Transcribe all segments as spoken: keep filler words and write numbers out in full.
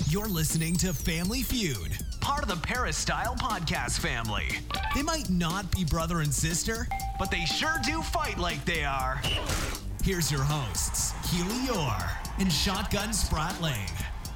You're listening to Family Feud, part of the Paris Style Podcast family. They might not be brother and sister, but they sure do fight like they are. Here's your hosts, Keely Orr and Shotgun Spratling.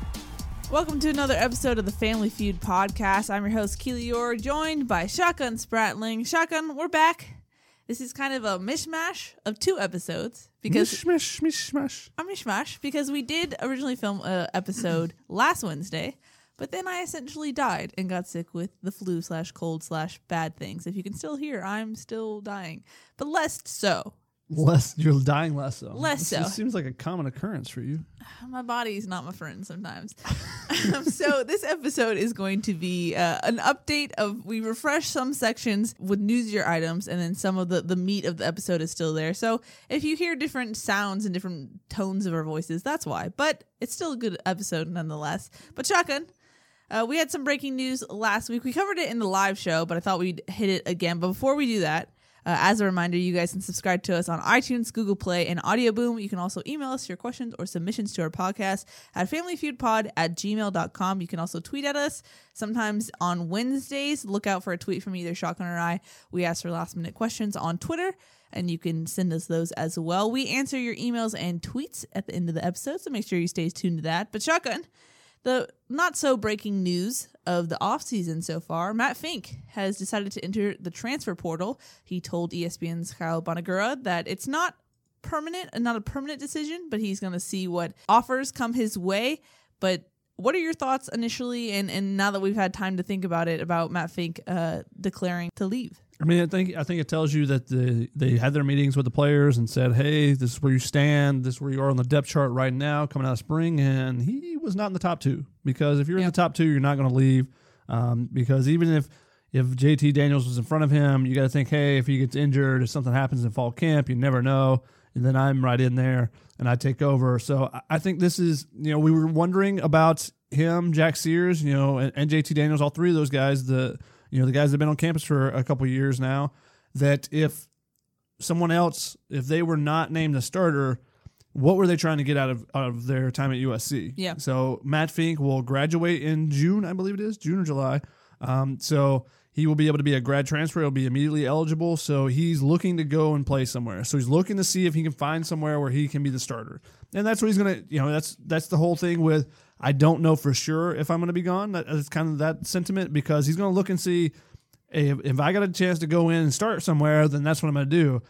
Welcome to another episode of the Family Feud podcast. I'm your host, Keely Orr, joined by Shotgun Spratling. Shotgun, we're back. This is kind of a mishmash of two episodes because mishmash, mishmash, a mishmash because we did originally film an episode last Wednesday, but then I essentially died and got sick with the flu slash cold slash bad things. If you can still hear, I'm still dying, but less so. Less, you're dying less so. Less this, so. This seems like a common occurrence for you. My body's not my friend sometimes. um, so this episode is going to be uh, an update of, we refresh some sections with newsier items, and then some of the, the meat of the episode is still there. So if you hear different sounds and different tones of our voices, that's why. But it's still a good episode nonetheless. But Shotgun, uh, we had some breaking news last week. We covered it in the live show, but I thought we'd hit it again. But before we do that, Uh, as a reminder, you guys can subscribe to us on iTunes, Google Play, and Audio Boom. You can also email us your questions or submissions to our podcast at familyfeudpod at gmail dot com. You can also tweet at us. Sometimes on Wednesdays, look out for a tweet from either Shotgun or I. We ask for last-minute questions on Twitter, and you can send us those as well. We answer your emails and tweets at the end of the episode, so make sure you stay tuned to that. But Shotgun, the not-so-breaking news of the offseason so far, Matt Fink has decided to enter the transfer portal. He told E S P N's Kyle Bonagura that it's not permanent, not a permanent decision, but he's going to see what offers come his way. But what are your thoughts initially, and, and now that we've had time to think about it, about Matt Fink uh, declaring to leave? I mean, I think I think it tells you that the, they had their meetings with the players and said, hey, this is where you stand. This is where you are on the depth chart right now coming out of spring. And he was not in the top two, because if you're yep. in the top two, you're not going to leave. Um, because even if, if J T Daniels was in front of him, you got to think, hey, if he gets injured, if something happens in fall camp, you never know. And then I'm right in there and I take over. So I think this is, you know, we were wondering about him, Jack Sears, you know, and, and J T Daniels, all three of those guys, the you know, the guys that have been on campus for a couple of years now, that if someone else, if they were not named a starter, what were they trying to get out of out of their time at U S C? Yeah. So Matt Fink will graduate in June, I believe it is, June or July. Um, so he will be able to be a grad transfer. He'll be immediately eligible. So he's looking to go and play somewhere. So he's looking to see if he can find somewhere where he can be the starter. And that's what he's going to, you know, that's that's the whole thing with, I don't know for sure if I'm going to be gone. That's kind of that sentiment, because he's going to look and see, hey, if, if I got a chance to go in and start somewhere, then that's what I'm going to do.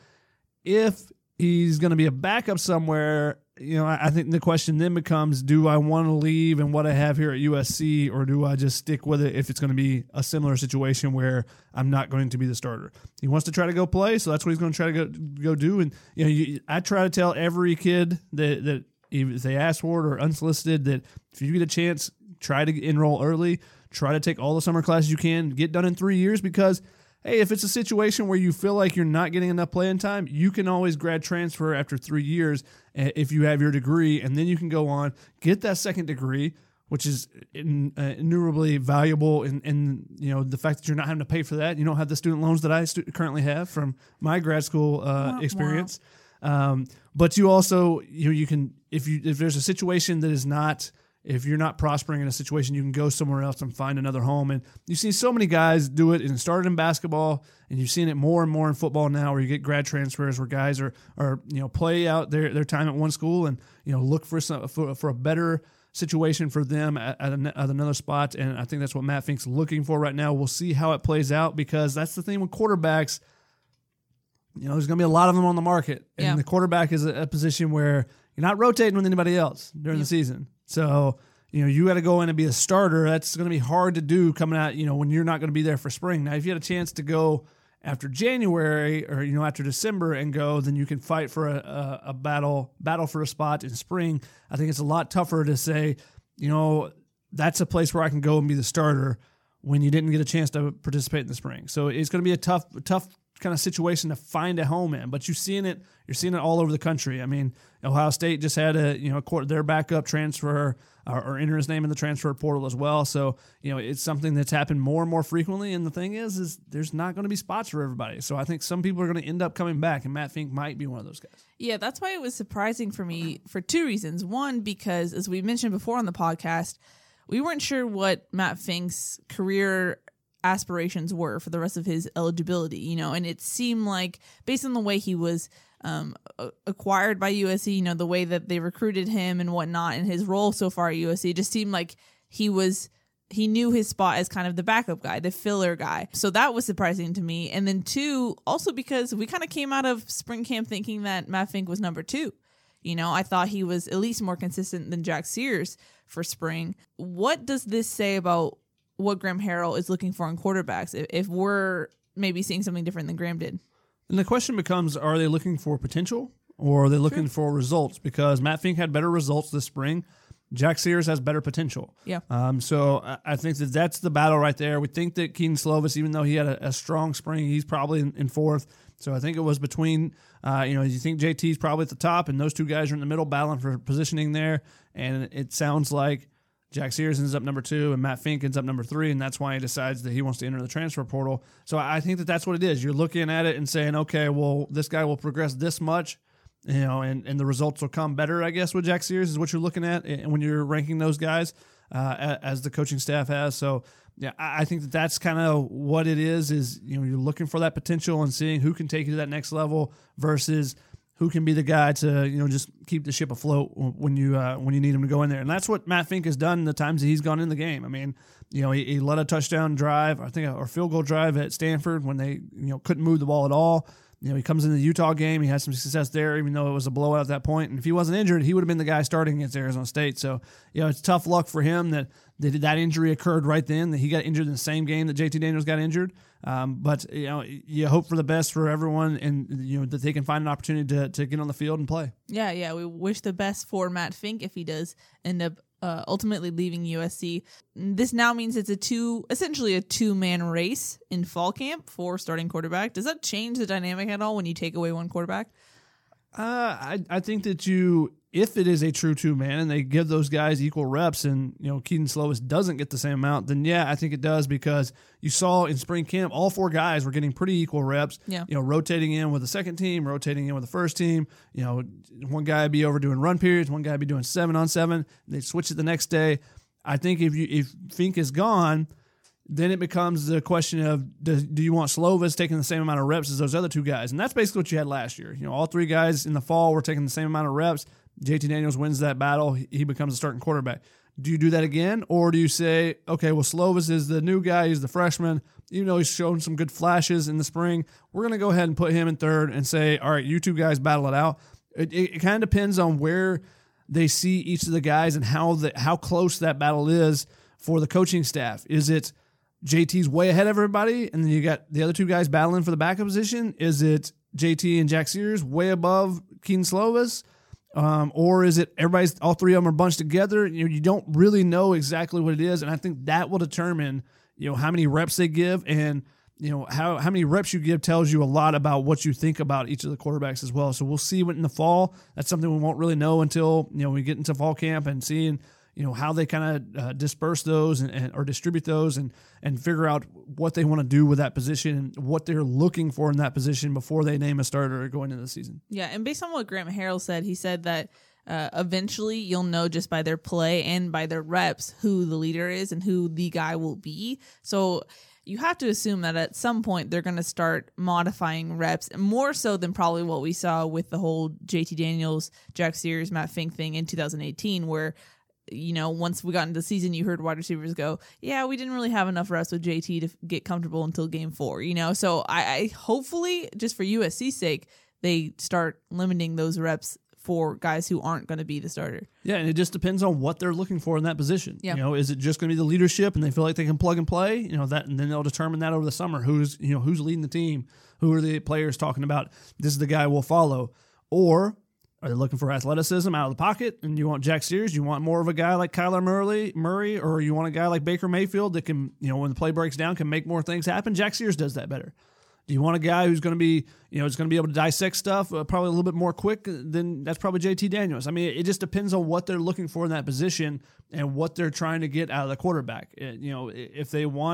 If he's going to be a backup somewhere, you know, I, I think the question then becomes, do I want to leave and what I have here at U S C, or do I just stick with it if it's going to be a similar situation where I'm not going to be the starter? He wants to try to go play, so that's what he's going to try to go go do. And you know, you, I try to tell every kid that that if they ask for it or unsolicited, that if you get a chance, try to enroll early, try to take all the summer classes you can, get done in three years, because hey, if it's a situation where you feel like you're not getting enough playing time, you can always grad transfer after three years if you have your degree, and then you can go on, get that second degree, which is in, uh, innumerably valuable in, in you know the fact that you're not having to pay for that. You don't have the student loans that I stu- currently have from my grad school uh, experience. Um, but you also, you know, you can, if you if there's a situation that is not, if you're not prospering in a situation, you can go somewhere else and find another home. And you've seen so many guys do it, and it started in basketball, and you've seen it more and more in football now, where you get grad transfers where guys are, are you know, play out their, their time at one school and, you know, look for some, for, for a better situation for them at, at, an, at another spot. And I think that's what Matt Fink's looking for right now. We'll see how it plays out, because that's the thing with quarterbacks. You know, there's going to be a lot of them on the market, and yeah. the quarterback is a, a position where you're not rotating with anybody else during yeah. the season. So, you know, you got to go in and be a starter. That's going to be hard to do coming out, you know, when you're not going to be there for spring. Now, if you had a chance to go after January or, you know, after December and go, then you can fight for a, a, a battle, battle for a spot in spring. I think it's a lot tougher to say, you know, that's a place where I can go and be the starter when you didn't get a chance to participate in the spring. So it's going to be a tough, tough kind of situation to find a home in, but you're seeing it, you're seeing it all over the country. I mean, Ohio State just had a, you know, a, their backup transfer or, or enter his name in the transfer portal as well. So, you know, it's something that's happened more and more frequently. And the thing is, is there's not going to be spots for everybody. So I think some people are going to end up coming back, and Matt Fink might be one of those guys. Yeah, that's why it was surprising for me for two reasons. One, because as we mentioned before on the podcast, we weren't sure what Matt Fink's career aspirations were for the rest of his eligibility, you know, and it seemed like based on the way he was um, acquired by U S C, you know, the way that they recruited him and whatnot, and his role so far at U S C, it just seemed like he was, he knew his spot as kind of the backup guy, the filler guy. So that was surprising to me. And then two, also because we kind of came out of spring camp thinking that Matt Fink was number two. You know, I thought he was at least more consistent than Jack Sears for spring. What does this say about what Graham Harrell is looking for in quarterbacks if, if we're maybe seeing something different than Graham did? And the question becomes, are they looking for potential or are they looking sure. for results? Because Matt Fink had better results this spring. Jack Sears has better potential. Yeah. Um, so I think that that's the battle right there. We think that Keaton Slovis, even though he had a, a strong spring, he's probably in, in fourth. So I think it was between, uh, you know, you think J T's probably at the top, and those two guys are in the middle battling for positioning there. And it sounds like Jack Sears ends up number two, and Matt Fink ends up number three, and that's why he decides that he wants to enter the transfer portal. So I think that that's what it is. You're looking at it and saying, okay, well, this guy will progress this much, you know, and, and the results will come better, I guess, with Jack Sears is what you're looking at when you're ranking those guys uh, as the coaching staff has. So, yeah, I think that that's kind of what it is, is, you know, you're looking for that potential and seeing who can take you to that next level versus who can be the guy to, you know, just keep the ship afloat when you uh, when you need him to go in there. And that's what Matt Fink has done the times that he's gone in the game. I mean, you know, he, he led a touchdown drive, I think, or field goal drive at Stanford when they, you know, couldn't move the ball at all. You know, he comes into the Utah game. He had some success there, even though it was a blowout at that point. And if he wasn't injured, he would have been the guy starting against Arizona State. So, you know, it's tough luck for him that that, that injury occurred right then, that he got injured in the same game that J T Daniels got injured. Um, but, you know, you hope for the best for everyone and, you know, that they can find an opportunity to, to get on the field and play. Yeah, yeah. We wish the best for Matt Fink if he does end up Uh, ultimately leaving U S C. This now means it's a two, essentially a two-man race in fall camp for starting quarterback. Does that change the dynamic at all when you take away one quarterback? Uh, I I think that you, if it is a true two-man and they give those guys equal reps and, you know, Keaton Slovis doesn't get the same amount, then yeah, I think it does, because you saw in spring camp, all four guys were getting pretty equal reps, yeah. you know, rotating in with the second team, rotating in with the first team. You know, one guy would be over doing run periods, one guy would be doing seven on seven. They'd switch it the next day. I think if you if Fink is gone, then it becomes the question of, do, do you want Slovis taking the same amount of reps as those other two guys? And that's basically what you had last year. You know, all three guys in the fall were taking the same amount of reps. J T Daniels wins that battle. He becomes a starting quarterback. Do you do that again? Or do you say, okay, well, Slovis is the new guy. He's the freshman. Even though he's shown some good flashes in the spring, we're going to go ahead and put him in third and say, all right, you two guys battle it out. It, it, it kind of depends on where they see each of the guys and how the, how close that battle is for the coaching staff. Is it J T's way ahead of everybody, and then you got the other two guys battling for the backup position? Is it J T and Jack Sears way above Keaton Slovis? Um, or is it everybody's, all three of them are bunched together? You know, you don't really know exactly what it is, and I think that will determine, you know, how many reps they give, and, you know, how, how many reps you give tells you a lot about what you think about each of the quarterbacks as well. So we'll see what in the fall. That's something we won't really know until, you know, we get into fall camp and seeing, you know, how they kind of uh, disperse those and, and or distribute those and and figure out what they want to do with that position and what they're looking for in that position before they name a starter going into the season. Yeah, and based on what Graham Harrell said, he said that uh, eventually you'll know just by their play and by their reps who the leader is and who the guy will be. So you have to assume that at some point they're going to start modifying reps, more so than probably what we saw with the whole J T Daniels, Jack Sears, Matt Fink thing in two thousand eighteen, where, you know, once we got into the season, you heard wide receivers go, yeah, we didn't really have enough reps with J T to get comfortable until game four, you know? So I, I hopefully, just for U S C's sake, they start limiting those reps for guys who aren't going to be the starter. Yeah, and it just depends on what they're looking for in that position. Yeah. You know, is it just going to be the leadership and they feel like they can plug and play? You know, that, and then they'll determine that over the summer. Who's, you know, who's leading the team? Who are the players talking about? This is the guy we'll follow. Or are they looking for athleticism out of the pocket? And you want Jack Sears? You want more of a guy like Kyler Murray, Murray, or you want a guy like Baker Mayfield that can, you know, when the play breaks down, can make more things happen? Jack Sears does that better. Do you want a guy who's going to be, you know, is going to be able to dissect stuff uh, probably a little bit more quick? Then that's probably J T Daniels. I mean, it just depends on what they're looking for in that position and what they're trying to get out of the quarterback. It, you know, if they want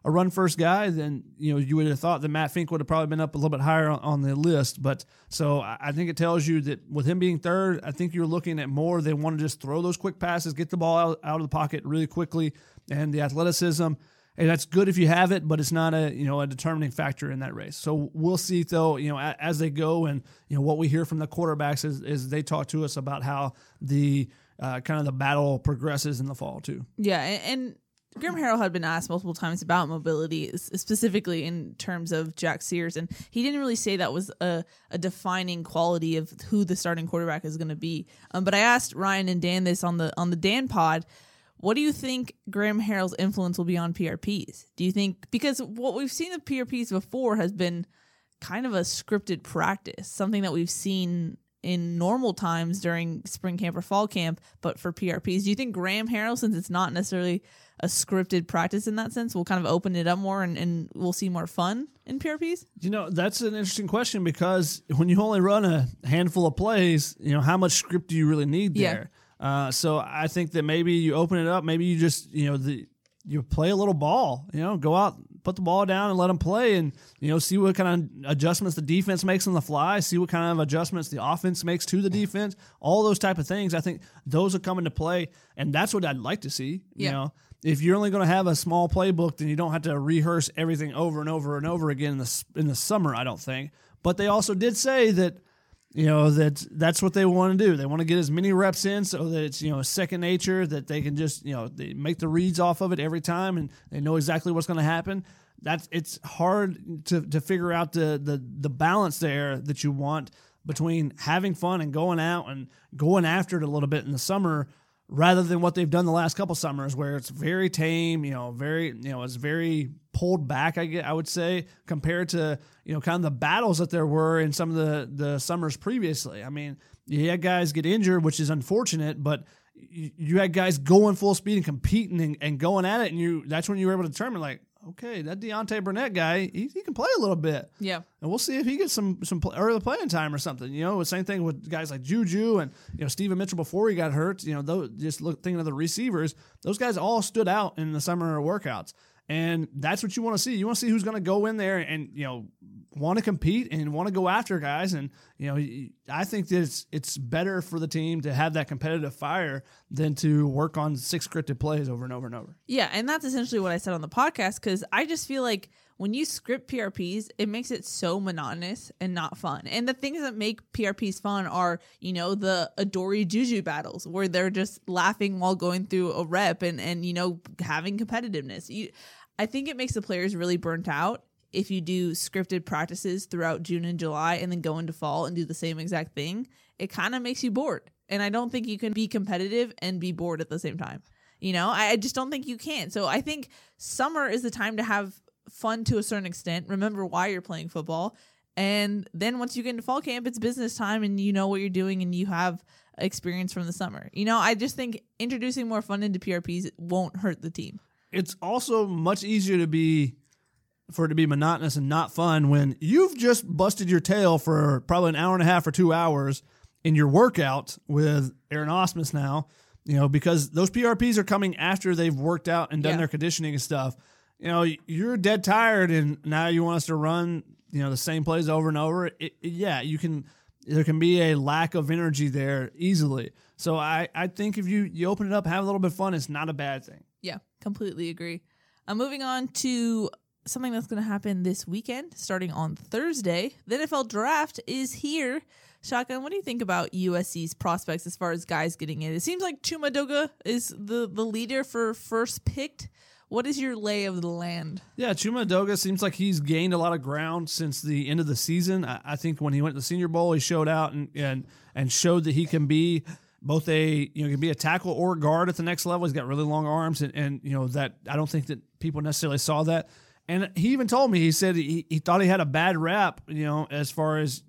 a run first guy, then you know you would have thought that Matt Fink would have probably been up a little bit higher on, on the list. But so I, I think it tells you that with him being third, I think you're looking at more. They want to just throw those quick passes, get the ball out, out of the pocket really quickly, and the athleticism. And that's good if you have it, but it's not a you know a determining factor in that race. So we'll see though, you know, as they go, and you know what we hear from the quarterbacks is, is they talk to us about how the uh, kind of the battle progresses in the fall too. Yeah, and, and Graham Harrell had been asked multiple times about mobility, specifically in terms of Jack Sears, and he didn't really say that was a, a defining quality of who the starting quarterback is going to be. Um, but I asked Ryan and Dan this on the on the Dan pod. What do you think Graham Harrell's influence will be on P R Ps? Do you think, because what we've seen of P R Ps before has been kind of a scripted practice, something that we've seen in normal times during spring camp or fall camp, but for P R Ps. Do you think Graham Harrell, since it's not necessarily a scripted practice in that sense, will kind of open it up more and, and we'll see more fun in P R Ps? You know, that's an interesting question, because when you only run a handful of plays, you know, how much script do you really need there? Yeah. Uh, so I think that maybe you open it up. Maybe you just, you know, the you play a little ball. You know, go out, put the ball down, and let them play, and you know, see what kind of adjustments the defense makes on the fly. See what kind of adjustments the offense makes to the defense. All those type of things. I think those will come into play, and that's what I'd like to see. You yeah. know, if you're only going to have a small playbook, then you don't have to rehearse everything over and over and over again in the in the summer. I don't think. But they also did say that. You know, that that's what they want to do. They want to get as many reps in so that it's, you know, second nature, that they can just, you know, they make the reads off of it every time and they know exactly what's going to happen. That's it's hard to, to figure out the, the the balance there that you want between having fun and going out and going after it a little bit in the summer, rather than what they've done the last couple summers where it's very tame, you know, very, you know, it's very pulled back, I get, I would say, compared to, you know, kind of the battles that there were in some of the, the summers previously. I mean, you had guys get injured, which is unfortunate, but you, you had guys going full speed and competing and, and going at it, and you that's when you were able to determine, like, okay, that Deontay Burnett guy, he, he can play a little bit. Yeah. And we'll see if he gets some some play, early playing time or something. You know, the same thing with guys like Juju and, you know, Steven Mitchell before he got hurt. You know, those, just look, thinking of the receivers, those guys all stood out in the summer workouts. And that's what you want to see. You want to see who's going to go in there and, you know, want to compete and want to go after guys. And, you know, I think that it's, it's better for the team to have that competitive fire than to work on six scripted plays over and over and over. Yeah, and that's essentially what I said on the podcast, because I just feel like when you script P R Ps, it makes it so monotonous and not fun. And the things that make P R Ps fun are, you know, the Adoree Juju battles where they're just laughing while going through a rep and, and you know, having competitiveness. You, I think it makes the players really burnt out if you do scripted practices throughout June and July and then go into fall and do the same exact thing. It kind of makes you bored. And I don't think you can be competitive and be bored at the same time. You know, I just don't think you can. So I think summer is the time to have fun to a certain extent. Remember why you're playing football. And then once you get into fall camp, it's business time and you know what you're doing and you have experience from the summer. You know, I just think introducing more fun into P R Ps won't hurt the team. It's also much easier to be for it to be monotonous and not fun when you've just busted your tail for probably an hour and a half or two hours in your workout with Aaron Osmus now, you know, because those P R Ps are coming after they've worked out and done yeah. their conditioning and stuff. You know, you're dead tired and now you want us to run, you know, the same plays over and over. It, it, yeah, you can, there can be a lack of energy there easily. So I, I think if you, you open it up, have a little bit of fun, it's not a bad thing. Yeah, completely agree. I'm moving on to something that's going to happen this weekend, starting on Thursday. The N F L draft is here. Shotgun, what do you think about U S C's prospects as far as guys getting in? It seems like Chuma Edoga is the, the leader for first picked. What is your lay of the land? Yeah, Chuma Edoga seems like he's gained a lot of ground since the end of the season. I, I think when he went to the Senior Bowl, he showed out and, and and showed that he can be both a you know can be a tackle or a guard at the next level. He's got really long arms, and, and you know that I don't think that people necessarily saw that. And he even told me, he said he, he thought he had a bad rap, you know, as far as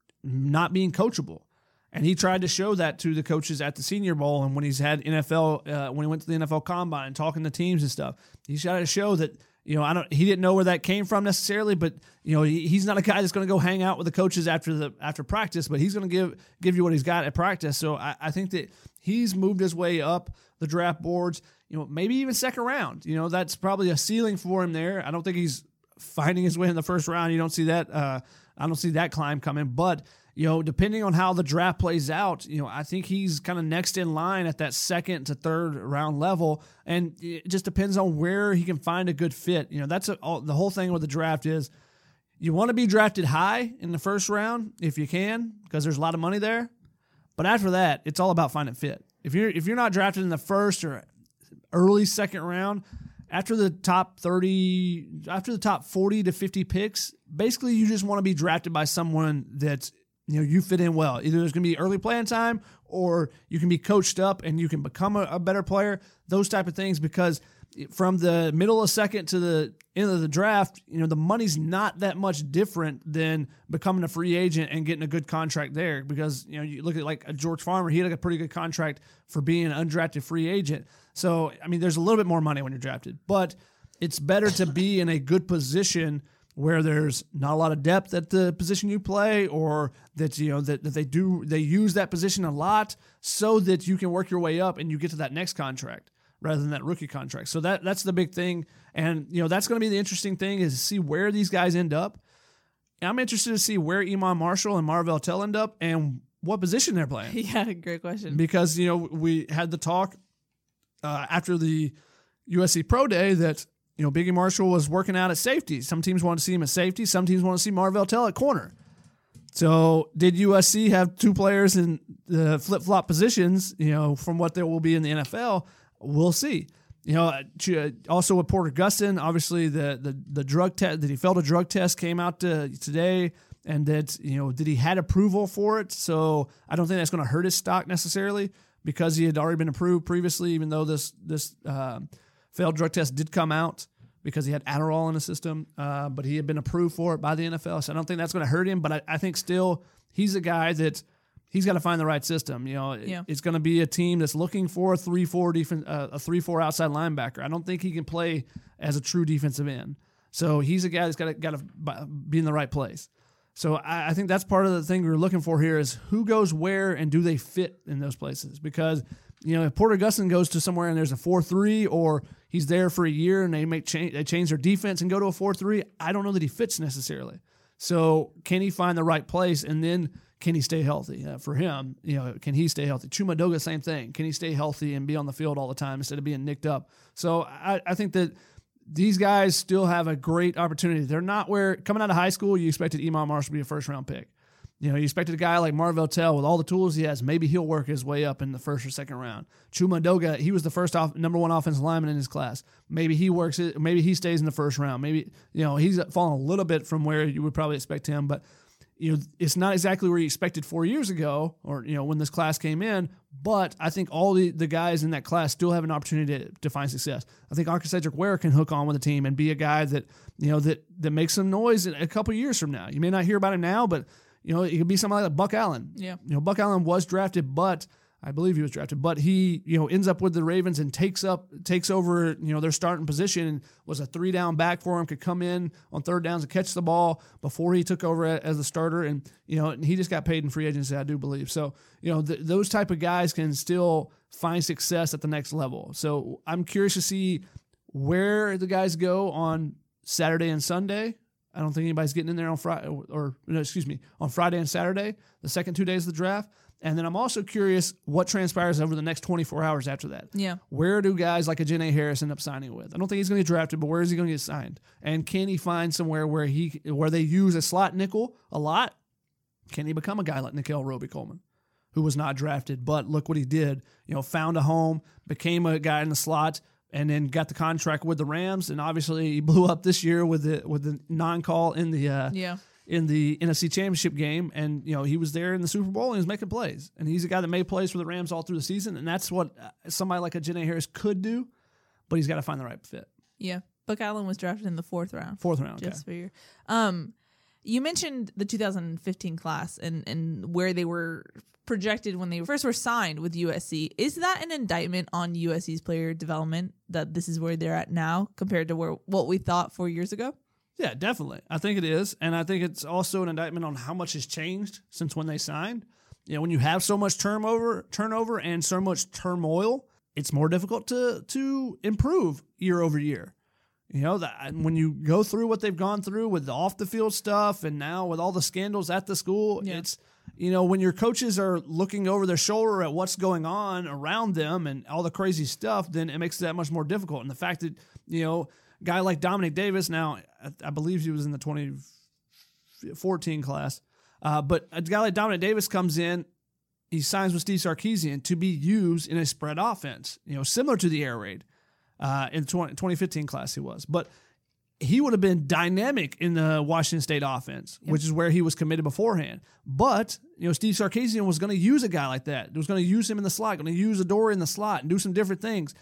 not being coachable. And he tried to show that to the coaches at the Senior Bowl. And when he's had N F L, uh, when he went to the N F L Combine and talking to teams and stuff, he's tried to show that, you know, I don't, he didn't know where that came from necessarily, but, you know, he, he's not a guy that's going to go hang out with the coaches after the, after practice, but he's going to give, give you what he's got at practice. So I, I think that he's moved his way up the draft boards, you know, maybe even second round. You know, that's probably a ceiling for him there. I don't think he's finding his way in the first round. You don't see that. Uh, I don't see that climb coming. But, you know, depending on how the draft plays out, you know, I think he's kind of next in line at that second to third round level. And it just depends on where he can find a good fit. You know, that's a, all, the whole thing with the draft is you want to be drafted high in the first round if you can, because there's a lot of money there. But after that, it's all about finding fit. If you're if you're not drafted in the first or early second round, after the top thirty, after the top forty to fifty picks, basically you just want to be drafted by someone that's, you know, you fit in well. Either there's going to be early playing time or you can be coached up and you can become a, a better player, those type of things, because from the middle of second to the end of the draft, you know, the money's not that much different than becoming a free agent and getting a good contract there, because, you know, you look at like a George Farmer, he had like a pretty good contract for being an undrafted free agent. So, I mean, there's a little bit more money when you're drafted, but it's better to be in a good position where there's not a lot of depth at the position you play, or that, you know, that, that they do, they use that position a lot so that you can work your way up and you get to that next contract rather than that rookie contract. So that that's the big thing. And, you know, that's going to be the interesting thing, is to see where these guys end up. And I'm interested to see where Iman Marshall and Marvell Tell end up and what position they're playing. Yeah, great question. Because, you know, we had the talk uh, after the U S C Pro Day that, you know, Biggie Marshall was working out at safety. Some teams want to see him at safety. Some teams want to see Marvell Tell at corner. So did U S C have two players in the flip-flop positions, you know, from what there will be in the N F L? We'll see. You know, also with Porter Gustin, obviously the the the drug test, that he failed a drug test came out to, today, and that, you know, that he had approval for it. So I don't think that's going to hurt his stock necessarily, because he had already been approved previously, even though this this uh, failed drug test did come out because he had Adderall in the system, uh, but he had been approved for it by the N F L. So I don't think that's going to hurt him, but I, I think still he's a guy that he's got to find the right system. You know, yeah. It's going to be a team that's looking for a three four defense, uh, a three four outside linebacker. I don't think he can play as a true defensive end. So he's a guy that's got to got to be in the right place. So I, I think that's part of the thing we're looking for here, is who goes where and do they fit in those places? Because, you know, if Porter Gustin goes to somewhere and there's a four three, or he's there for a year and they make change, they change their defense and go to a four three, I don't know that he fits necessarily. So can he find the right place, and then can he stay healthy? Uh, for him, you know, can he stay healthy? Chuma Edoga, same thing. Can he stay healthy and be on the field all the time instead of being nicked up? So I, I think that these guys still have a great opportunity. They're not where, coming out of high school, you expected Iman Marshall to be a first-round pick. You know, you expected a guy like Marvell Tell, with all the tools he has, maybe he'll work his way up in the first or second round. Chuma Edoga, he was the first off, number one offensive lineman in his class. Maybe he works it. Maybe he stays in the first round. Maybe, you know, he's fallen a little bit from where you would probably expect him, but, you know, it's not exactly where you expected four years ago, or, you know, when this class came in. But I think all the, the guys in that class still have an opportunity to, to find success. I think Arthur Cedric Ware can hook on with the team and be a guy that, you know, that that makes some noise in a couple years from now. You may not hear about him now, but, you know, it could be somebody like Buck Allen. Yeah. You know, Buck Allen was drafted, but I believe he was drafted, but he, you know, ends up with the Ravens and takes up, takes over, you know, their starting position, and was a three down back for him, could come in on third downs and catch the ball before he took over as the starter. And, you know, and he just got paid in free agency, I do believe. So, you know, th- those type of guys can still find success at the next level. So I'm curious to see where the guys go on Saturday and Sunday. I don't think anybody's getting in there on Friday, or, or no, excuse me, on Friday and Saturday, the second two days of the draft. And then I'm also curious what transpires over the next twenty-four hours after that. Yeah. Where do guys like a Janae Harris end up signing with? I don't think he's going to get drafted, but where is he going to get signed? And can he find somewhere where he where they use a slot nickel a lot? Can he become a guy like Nickel Roby-Coleman, who was not drafted, but look what he did. You know, found a home, became a guy in the slot, and then got the contract with the Rams. And obviously he blew up this year with the with the non-call in the uh, yeah. in the N F C Championship game. And, you know, he was there in the Super Bowl and he was making plays. And he's a guy that made plays for the Rams all through the season. And that's what somebody like a Janae Harris could do, but he's got to find the right fit. Yeah. Buck Allen was drafted in the fourth round. Fourth round, okay. Just for your, um, you mentioned the two thousand fifteen class and, and where they were projected when they first were signed with U S C. Is that an indictment on U S C's player development, that this is where they're at now compared to where what we thought four years ago? Yeah, definitely. I think it is. And I think it's also an indictment on how much has changed since when they signed. You know, when you have so much turnover, turnover and so much turmoil, it's more difficult to to improve year over year. You know, that when you go through what they've gone through with the off the field stuff and now with all the scandals at the school, yeah. it's, you know, when your coaches are looking over their shoulder at what's going on around them and all the crazy stuff, then it makes it that much more difficult. And the fact that, you know, a guy like Dominic Davis, now I, I believe he was in the twenty fourteen class, uh, but a guy like Dominic Davis comes in, he signs with Steve Sarkisian to be used in a spread offense, you know, similar to the air raid. Uh, in the twenty fifteen class he was. But he would have been dynamic in the Washington State offense, yep. which is where he was committed beforehand. But, you know, Steve Sarkisian was going to use a guy like that. He was going to use him in the slot, going to use Adoree' in the slot and do some different things.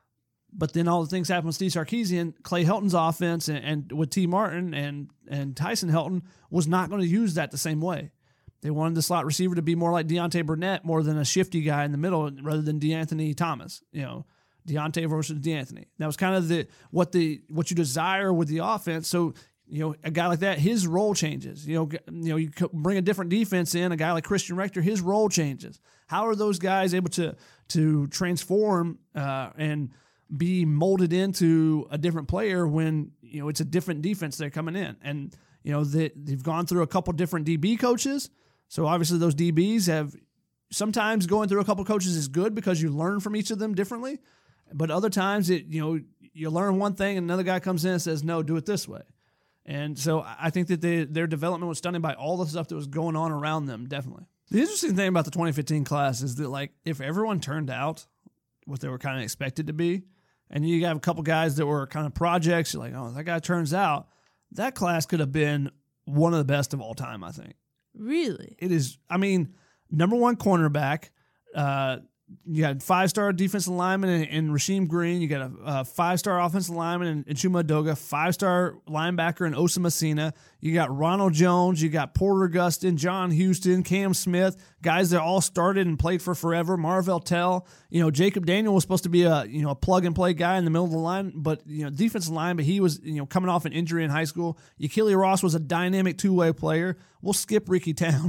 But then all the things happened with Steve Sarkisian. Clay Helton's offense and, and with T. Martin and, and Tyson Helton was not going to use that the same way. They wanted the slot receiver to be more like Deontay Burnett, more than a shifty guy in the middle, rather than DeAnthony Thomas, you know. Deontay versus DeAnthony. That was kind of the what the what you desire with the offense. So, you know, a guy like that, his role changes. You know, you know, you bring a different defense in. A guy like Christian Rector, his role changes. How are those guys able to to transform uh, and be molded into a different player when, you know, it's a different defense they're coming in? And, you know, they, they've gone through a couple different D B coaches. So obviously those D Bs have sometimes going through a couple coaches is good because you learn from each of them differently. But other times, it you know, you learn one thing and another guy comes in and says, no, do it this way. And so I think that they, their development was stunning by all the stuff that was going on around them, definitely. The interesting thing about the twenty fifteen class is that, like, if everyone turned out what they were kind of expected to be, and you have a couple guys that were kind of projects, you're like, oh, that guy turns out, that class could have been one of the best of all time, I think. Really? It is, I mean, number one cornerback, uh, you got five-star defensive lineman in, in Rasheem Green. You got a, a five-star offensive lineman in, in Chuma Edoga, five-star linebacker in Osa Messina. You got Ronald Jones. You got Porter Gustin, John Houston, Cam Smith, guys that all started and played for forever. Marvell Tell. You know, Jacob Daniel was supposed to be a you know a plug-and-play guy in the middle of the line, but you know defensive line, but he was you know coming off an injury in high school. Yakili Ross was a dynamic two-way player. We'll skip Ricky Town.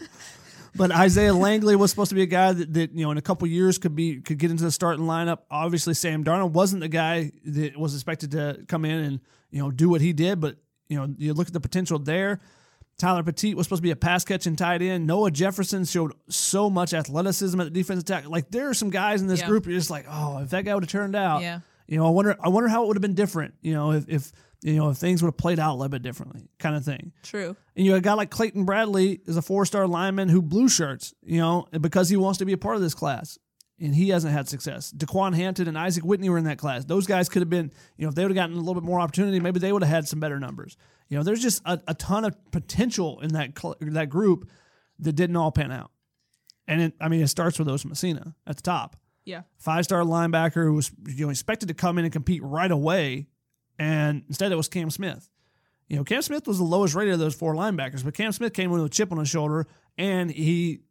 But Isaiah Langley was supposed to be a guy that, that you know in a couple years could be could get into the starting lineup. Obviously, Sam Darnold wasn't the guy that was expected to come in and you know do what he did. But you know you look at the potential there. Tyler Petit was supposed to be a pass catching tight end. Noah Jefferson showed so much athleticism at the defensive tackle. Like there are some guys in this yeah. group you're just like, oh, if that guy would have turned out, yeah. you know, I wonder I wonder how it would have been different. You know, if if you know if things would have played out a little bit differently, kind of thing. True. And you know, a guy like Clayton Bradley is a four-star lineman who blue shirts, you know, because he wants to be a part of this class, and he hasn't had success. Daquan Hampton and Isaac Whitney were in that class. Those guys could have been, you know, if they would have gotten a little bit more opportunity, maybe they would have had some better numbers. You know, there's just a, a ton of potential in that cl- that group that didn't all pan out. And it, I mean, it starts with Osa Messina at the top. Yeah. Five-star linebacker who was you know expected to come in and compete right away, and instead it was Cam Smith. You know, Cam Smith was the lowest rated of those four linebackers, but Cam Smith came in with a chip on his shoulder, and he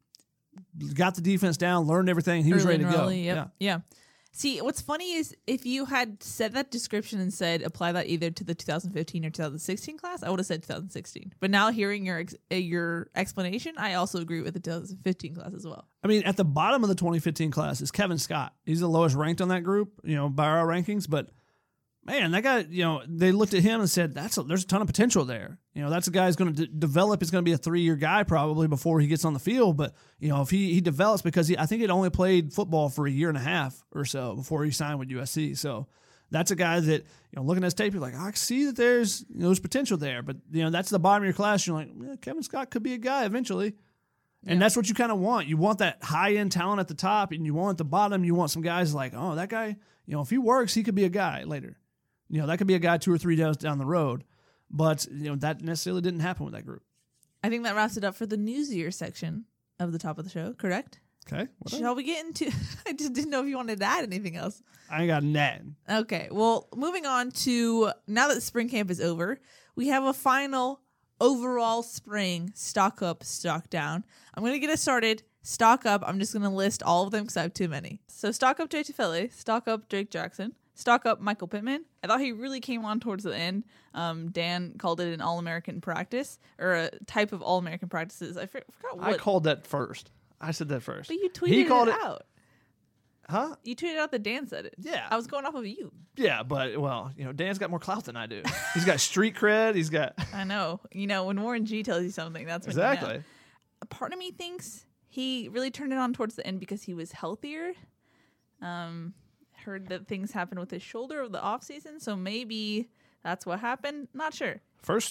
got the defense down, learned everything. He was Early ready to and go. early, yep. Yeah. Yeah. See, what's funny is if you had said that description and said apply that either to the two thousand fifteen or two thousand sixteen class, I would have said two thousand sixteen. But now hearing your ex- uh, your explanation, I also agree with the two thousand fifteen class as well. I mean, at the bottom of the twenty fifteen class is Kevin Scott. He's the lowest ranked on that group, you know, by our rankings, but man, that guy, you know, they looked at him and said, "That's a, there's a ton of potential there. You know, that's a guy who's going to d- develop. He's going to be a three-year guy probably before he gets on the field. But, you know, if he, he develops because he, I think he'd only played football for a year and a half or so before he signed with U S C. So that's a guy that, you know, looking at his tape, you're like, I see that there's, you know, there's potential there. But, you know, that's the bottom of your class. You're like, yeah, Kevin Scott could be a guy eventually. And yeah. that's what you kind of want. You want that high-end talent at the top, and you want at the bottom, you want some guys like, oh, that guy, you know, if he works, he could be a guy later. You know, that could be a guy two or three downs down the road. But, you know, that necessarily didn't happen with that group. I think that wraps it up for the newsier section of the top of the show, correct? Okay. Shall we get into... I just didn't know if you wanted to add anything else. I ain't got nothing. Okay. Well, moving on to... Now that spring camp is over, we have a final overall spring stock up, stock down. I'm going to get us started. Stock up. I'm just going to list all of them because I have too many. So stock up Jay Tufele, stock up Drake Jackson, stock up Michael Pittman. I thought he really came on towards the end. Um, Dan called it an All-American practice, or a type of All-American practices. I forgot what. I called that first. I said that first. But you tweeted he called it, it out. Huh? You tweeted out that Dan said it. Yeah. I was going off of you. Yeah, but, well, you know, Dan's got more clout than I do. He's got street cred. He's got... I know. You know, when Warren G tells you something, that's when Exactly. you know. A part of me thinks he really turned it on towards the end because he was healthier. Um, heard that things happened with his shoulder over the offseason, so maybe that's what happened. Not sure. First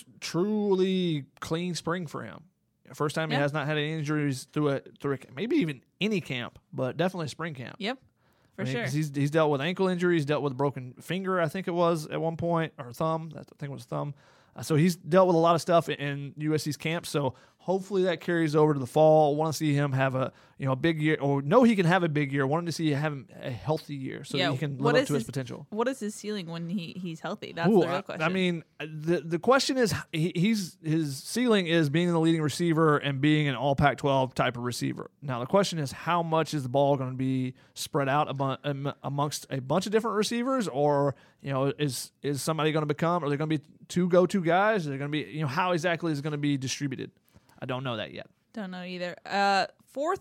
truly clean spring for him. First time Yeah. he has not had any injuries through a, through a, maybe even any camp, but definitely spring camp. Yep, for I mean, sure. 'cause He's, he's dealt with ankle injuries, dealt with a broken finger, I think it was at one point, or thumb. I think it was thumb. Uh, so he's dealt with a lot of stuff in, in U S C's camp. So hopefully that carries over to the fall. Want to see him have a you know a big year, or know he can have a big year. Wanted to see him have a healthy year so Yeah, that he can what live up is to his, his- potential. What is his ceiling when he, he's healthy? That's Ooh, the real I- question. I mean, the the question is, he, he's his ceiling is being the leading receiver and being an All Pac twelve type of receiver. Now the question is, how much is the ball going to be spread out abo- am- amongst a bunch of different receivers, or you know, is is somebody going to become? Are there going to be two go to guys? Are there going to be you know how exactly is it going to be distributed? I don't know that yet. Don't know either. Uh, fourth,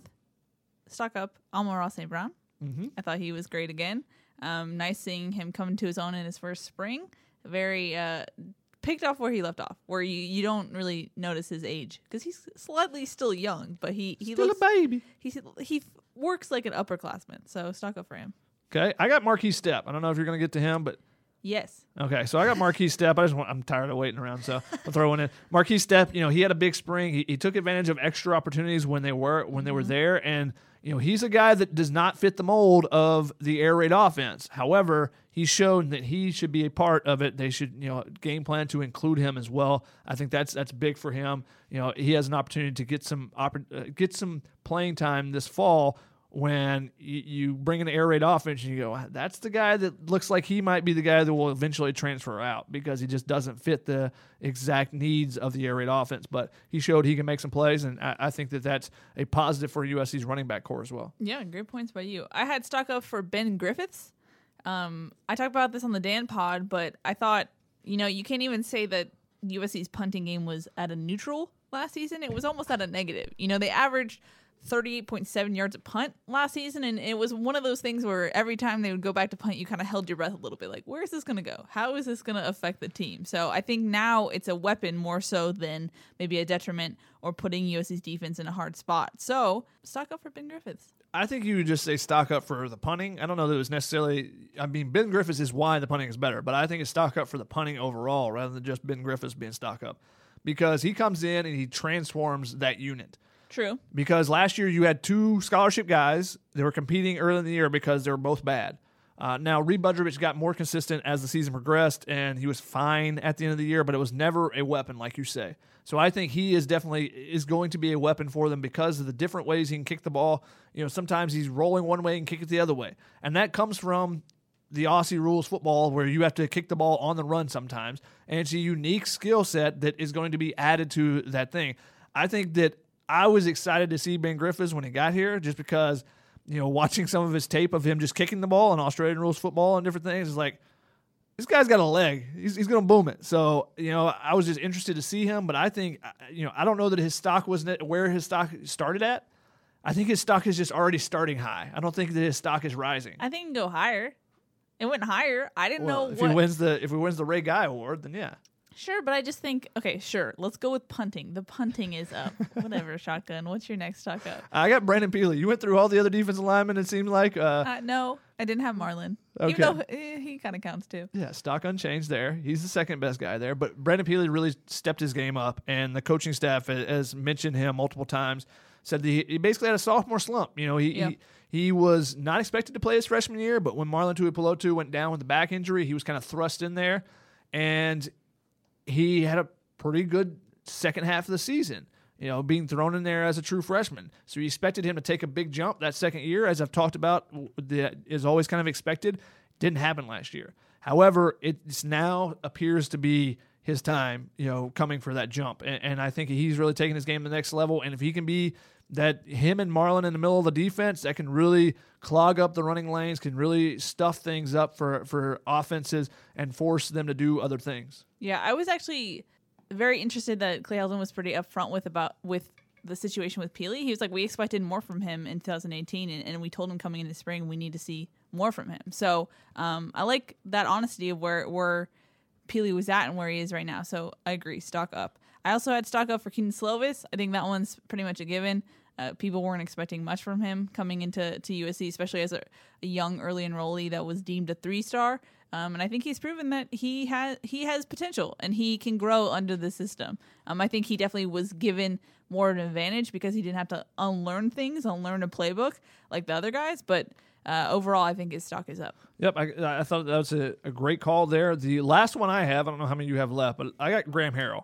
stock up, Amon-Ra Saint Brown. Mm-hmm. I thought he was great again. Um, nice seeing him come to his own in his first spring. Very uh, picked off where he left off, where you, you don't really notice his age because he's slightly still young, but he he Still looks a baby. he he f- works like an upperclassman. So stock up for him. Okay, I got Marquise Stepp. I don't know if you're going to get to him, but Yes. okay, so I got Marquise Stepp. I just want, I'm tired of waiting around, so I'll throw one in. Marquise Stepp, you know, he had a big spring. He, he took advantage of extra opportunities when they were when they were there, and you know, he's a guy that does not fit the mold of the air raid offense. However, he's shown that he should be a part of it. They should, you know, game plan to include him as well. I think that's that's big for him. You know, he has an opportunity to get some oppor- uh, get some playing time this fall. When you, you bring in the air raid offense and you go, that's the guy that looks like he might be the guy that will eventually transfer out because he just doesn't fit the exact needs of the air raid offense. But he showed he can make some plays, and I, I think that that's a positive for U S C's running back core as well. Yeah, great points by you. I had stock up for Ben Griffiths. Um, I talked about this on the Dan pod, but I thought, you know, you can't even say that U S C's punting game was at a neutral last season. It was almost at a negative. You know, they averaged thirty-eight point seven yards a punt last season, and it was one of those things where every time they would go back to punt, you kind of held your breath a little bit, like, where is this going to go? How is this going to affect the team? So I think now it's a weapon more so than maybe a detriment or putting U S C's defense in a hard spot. So stock up for Ben Griffiths. I think you would just say stock up for the punting. I don't know that it was necessarily – I mean, Ben Griffiths is why the punting is better, but I think it's stock up for the punting overall rather than just Ben Griffiths being stock up because he comes in and he transforms that unit. True. Because last year you had two scholarship guys that were competing early in the year because they were both bad. Uh, now, Reed Budrovich got more consistent as the season progressed, and he was fine at the end of the year, but it was never a weapon, like you say. So I think he is definitely is going to be a weapon for them because of the different ways he can kick the ball. You know, sometimes he's rolling one way and kick it the other way. And that comes from the Aussie rules football where you have to kick the ball on the run sometimes. And it's a unique skill set that is going to be added to that thing. I think that I was excited to see Ben Griffiths when he got here just because, you know, watching some of his tape of him just kicking the ball in Australian rules football and different things is like, this guy's got a leg. He's, he's going to boom it. So, you know, I was just interested to see him, but I think, you know, I don't know that his stock was where his stock started at. I think his stock is just already starting high. I don't think that his stock is rising. I think it can go higher. It went higher. I didn't Well, know if what. he wins the if he wins the Ray Guy Award, then yeah. Sure, but I just think, okay, sure. Let's go with punting. The punting is up. Whatever, shotgun. What's your next stock up? I got Brandon Peely. You went through all the other defensive linemen, it seemed like. Uh, Uh, no, I didn't have Marlon. Okay. Even though eh, he kind of counts too. Yeah, stock unchanged there. He's the second best guy there. But Brandon Peely really stepped his game up, and the coaching staff has mentioned him multiple times. Said that he, he basically had a sophomore slump. You know, he, Yep. he he was not expected to play his freshman year, but when Marlon Tuipulotu went down with the back injury, he was kind of thrust in there, and he had a pretty good second half of the season. You know, being thrown in there as a true freshman. So you expected him to take a big jump that second year, as I've talked about, that is always kind of expected. Didn't happen last year. However, it now appears to be his time, you know, coming for that jump. And, and I think he's really taking his game to the next level. And if he can be that him and Marlon in the middle of the defense, that can really clog up the running lanes, can really stuff things up for, for offenses and force them to do other things. Yeah, I was actually very interested that Clay Helton was pretty upfront with about with the situation with Peely. He was like, we expected more from him in two thousand eighteen, and, and we told him coming into spring we need to see more from him. So um, I like that honesty of where where Peely was at and where he is right now. So I agree, stock up. I also had stock up for Keaton Slovis. I think that one's pretty much a given. Uh, people weren't expecting much from him coming into to U S C, especially as a, a young early enrollee that was deemed a three-star. Um, and I think he's proven that he has he has potential and he can grow under the system. Um, I think he definitely was given more of an advantage because he didn't have to unlearn things, unlearn a playbook like the other guys. But uh, overall, I think his stock is up. Yep, I, I thought that was a, a great call there. The last one I have, I don't know how many you have left, but I got Graham Harrell.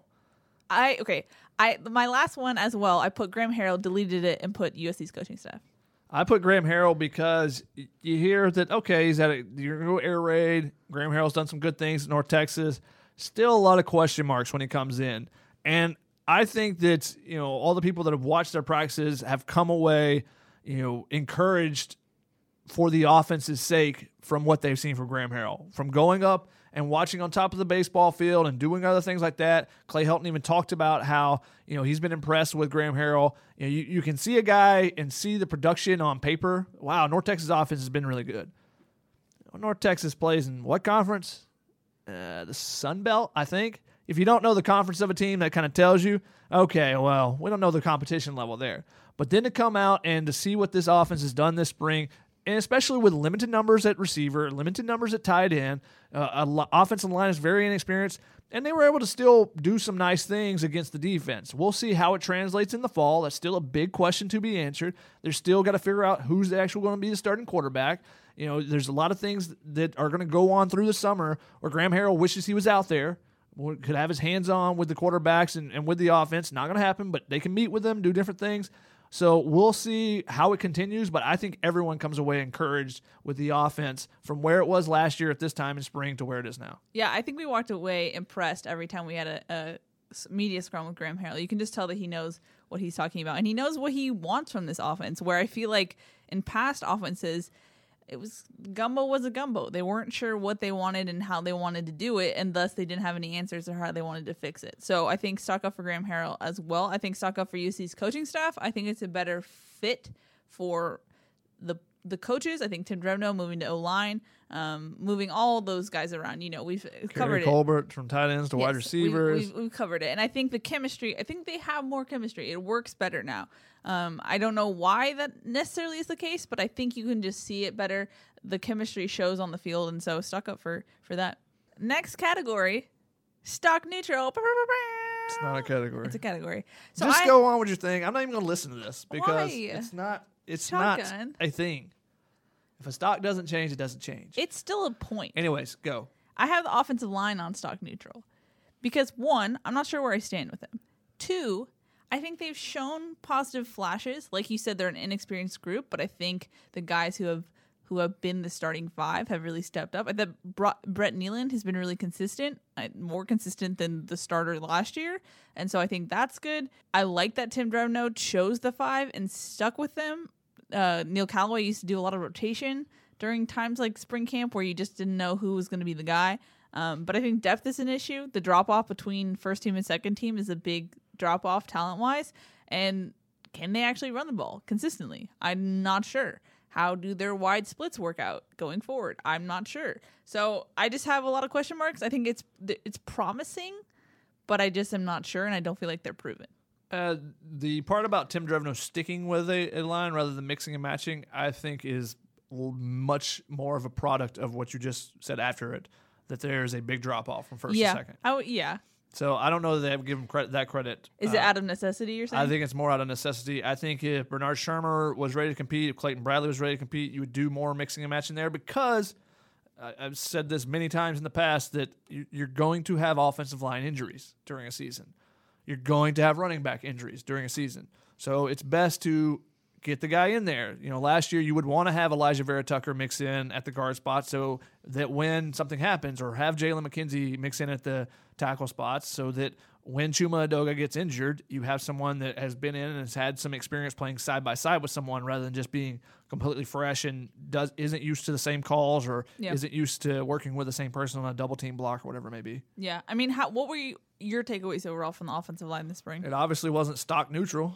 I okay. I my last one as well. I put Graham Harrell, deleted it, and put U S C's coaching staff. I put Graham Harrell because you hear that, okay, he's at a, you're going to go air raid. Graham Harrell's done some good things at North Texas. Still a lot of question marks when he comes in. And I think that, you know, all the people that have watched their practices have come away, you know, encouraged for the offense's sake from what they've seen from Graham Harrell. From going up and watching on top of the baseball field and doing other things like that. Clay Helton even talked about how, you know, he's been impressed with Graham Harrell. You know, you, you can see a guy and see the production on paper. Wow, North Texas offense has been really good. North Texas plays in what conference? Uh, the Sun Belt, I think. If you don't know the conference of a team, that kind of tells you, okay, well, we don't know the competition level there. But then to come out and to see what this offense has done this spring, and especially with limited numbers at receiver, limited numbers at tight end, uh, a lo- offensive line is very inexperienced, and they were able to still do some nice things against the defense. We'll see how it translates in the fall. That's still a big question to be answered. They're still got to figure out who's actually going to be the starting quarterback. You know, there's a lot of things that are going to go on through the summer where Graham Harrell wishes he was out there, could have his hands on with the quarterbacks and, and with the offense. Not going to happen, but they can meet with them, do different things. So we'll see how it continues, but I think everyone comes away encouraged with the offense from where it was last year at this time in spring to where it is now. Yeah, I think we walked away impressed every time we had a, a media scrum with Graham Harrell. You can just tell that he knows what he's talking about, and he knows what he wants from this offense, where I feel like in past offenses, it was gumbo was a gumbo. They weren't sure what they wanted and how they wanted to do it, and thus they didn't have any answers or how they wanted to fix it. So I think stock up for Graham Harrell as well. I think stock up for U S C's coaching staff. I think it's a better fit for the the coaches. I think Tim Drevno moving to O-line, um, moving all those guys around. You know, we've Kerry covered Colbert it. from tight ends to Yes, wide receivers. We, we've, we've covered it. And I think the chemistry, I think they have more chemistry. It works better now. Um, I don't know why that necessarily is the case, but I think you can just see it better. The chemistry shows on the field, and so stock up for, for that. Next category, stock neutral. It's not a category. It's a category. So Just I, go on with your thing. I'm not even going to listen to this because Why? it's not it's Shotgun. not a thing. If a stock doesn't change, it doesn't change. It's still a point. Anyways, go. I have the offensive line on stock neutral because, one, I'm not sure where I stand with them. Two, I think they've shown positive flashes. Like you said, they're an inexperienced group, but I think the guys who have who have been the starting five have really stepped up. I thought Brett Nealand has been really consistent, more consistent than the starter last year, and so I think that's good. I like that Tim Drevno chose the five and stuck with them. Uh, Neil Callaway used to do a lot of rotation during times like spring camp where you just didn't know who was going to be the guy. Um, but I think depth is an issue. The drop-off between first team and second team is a big drop-off talent-wise. And can they actually run the ball consistently? I'm not sure. How do their wide splits work out going forward? I'm not sure. So I just have a lot of question marks. I think it's it's promising, but I just am not sure, and I don't feel like they're proven. Uh, the part about Tim Drevno sticking with a, a line rather than mixing and matching, I think is l- much more of a product of what you just said after it, that there's a big drop-off from first yeah. to second. I w- yeah. So I don't know that they have given credit, that credit. Is uh, it out of necessity, you're saying? I think it's more out of necessity. I think if Bernard Shermer was ready to compete, if Clayton Bradley was ready to compete, you would do more mixing and matching there because uh, I've said this many times in the past that you, you're going to have offensive line injuries during a season. You're going to have running back injuries during a season. So it's best to get the guy in there. You know, last year you would want to have Elijah Vera Tucker mix in at the guard spot so that when something happens, or have Jalen McKenzie mix in at the tackle spots so that when Chuma Adoga gets injured, you have someone that has been in and has had some experience playing side by side with someone rather than just being completely fresh and does isn't used to the same calls or yeah. isn't used to working with the same person on a double team block or whatever it may be. Yeah. I mean, how, what were you, your takeaways overall from the offensive line this spring? It obviously wasn't stock neutral.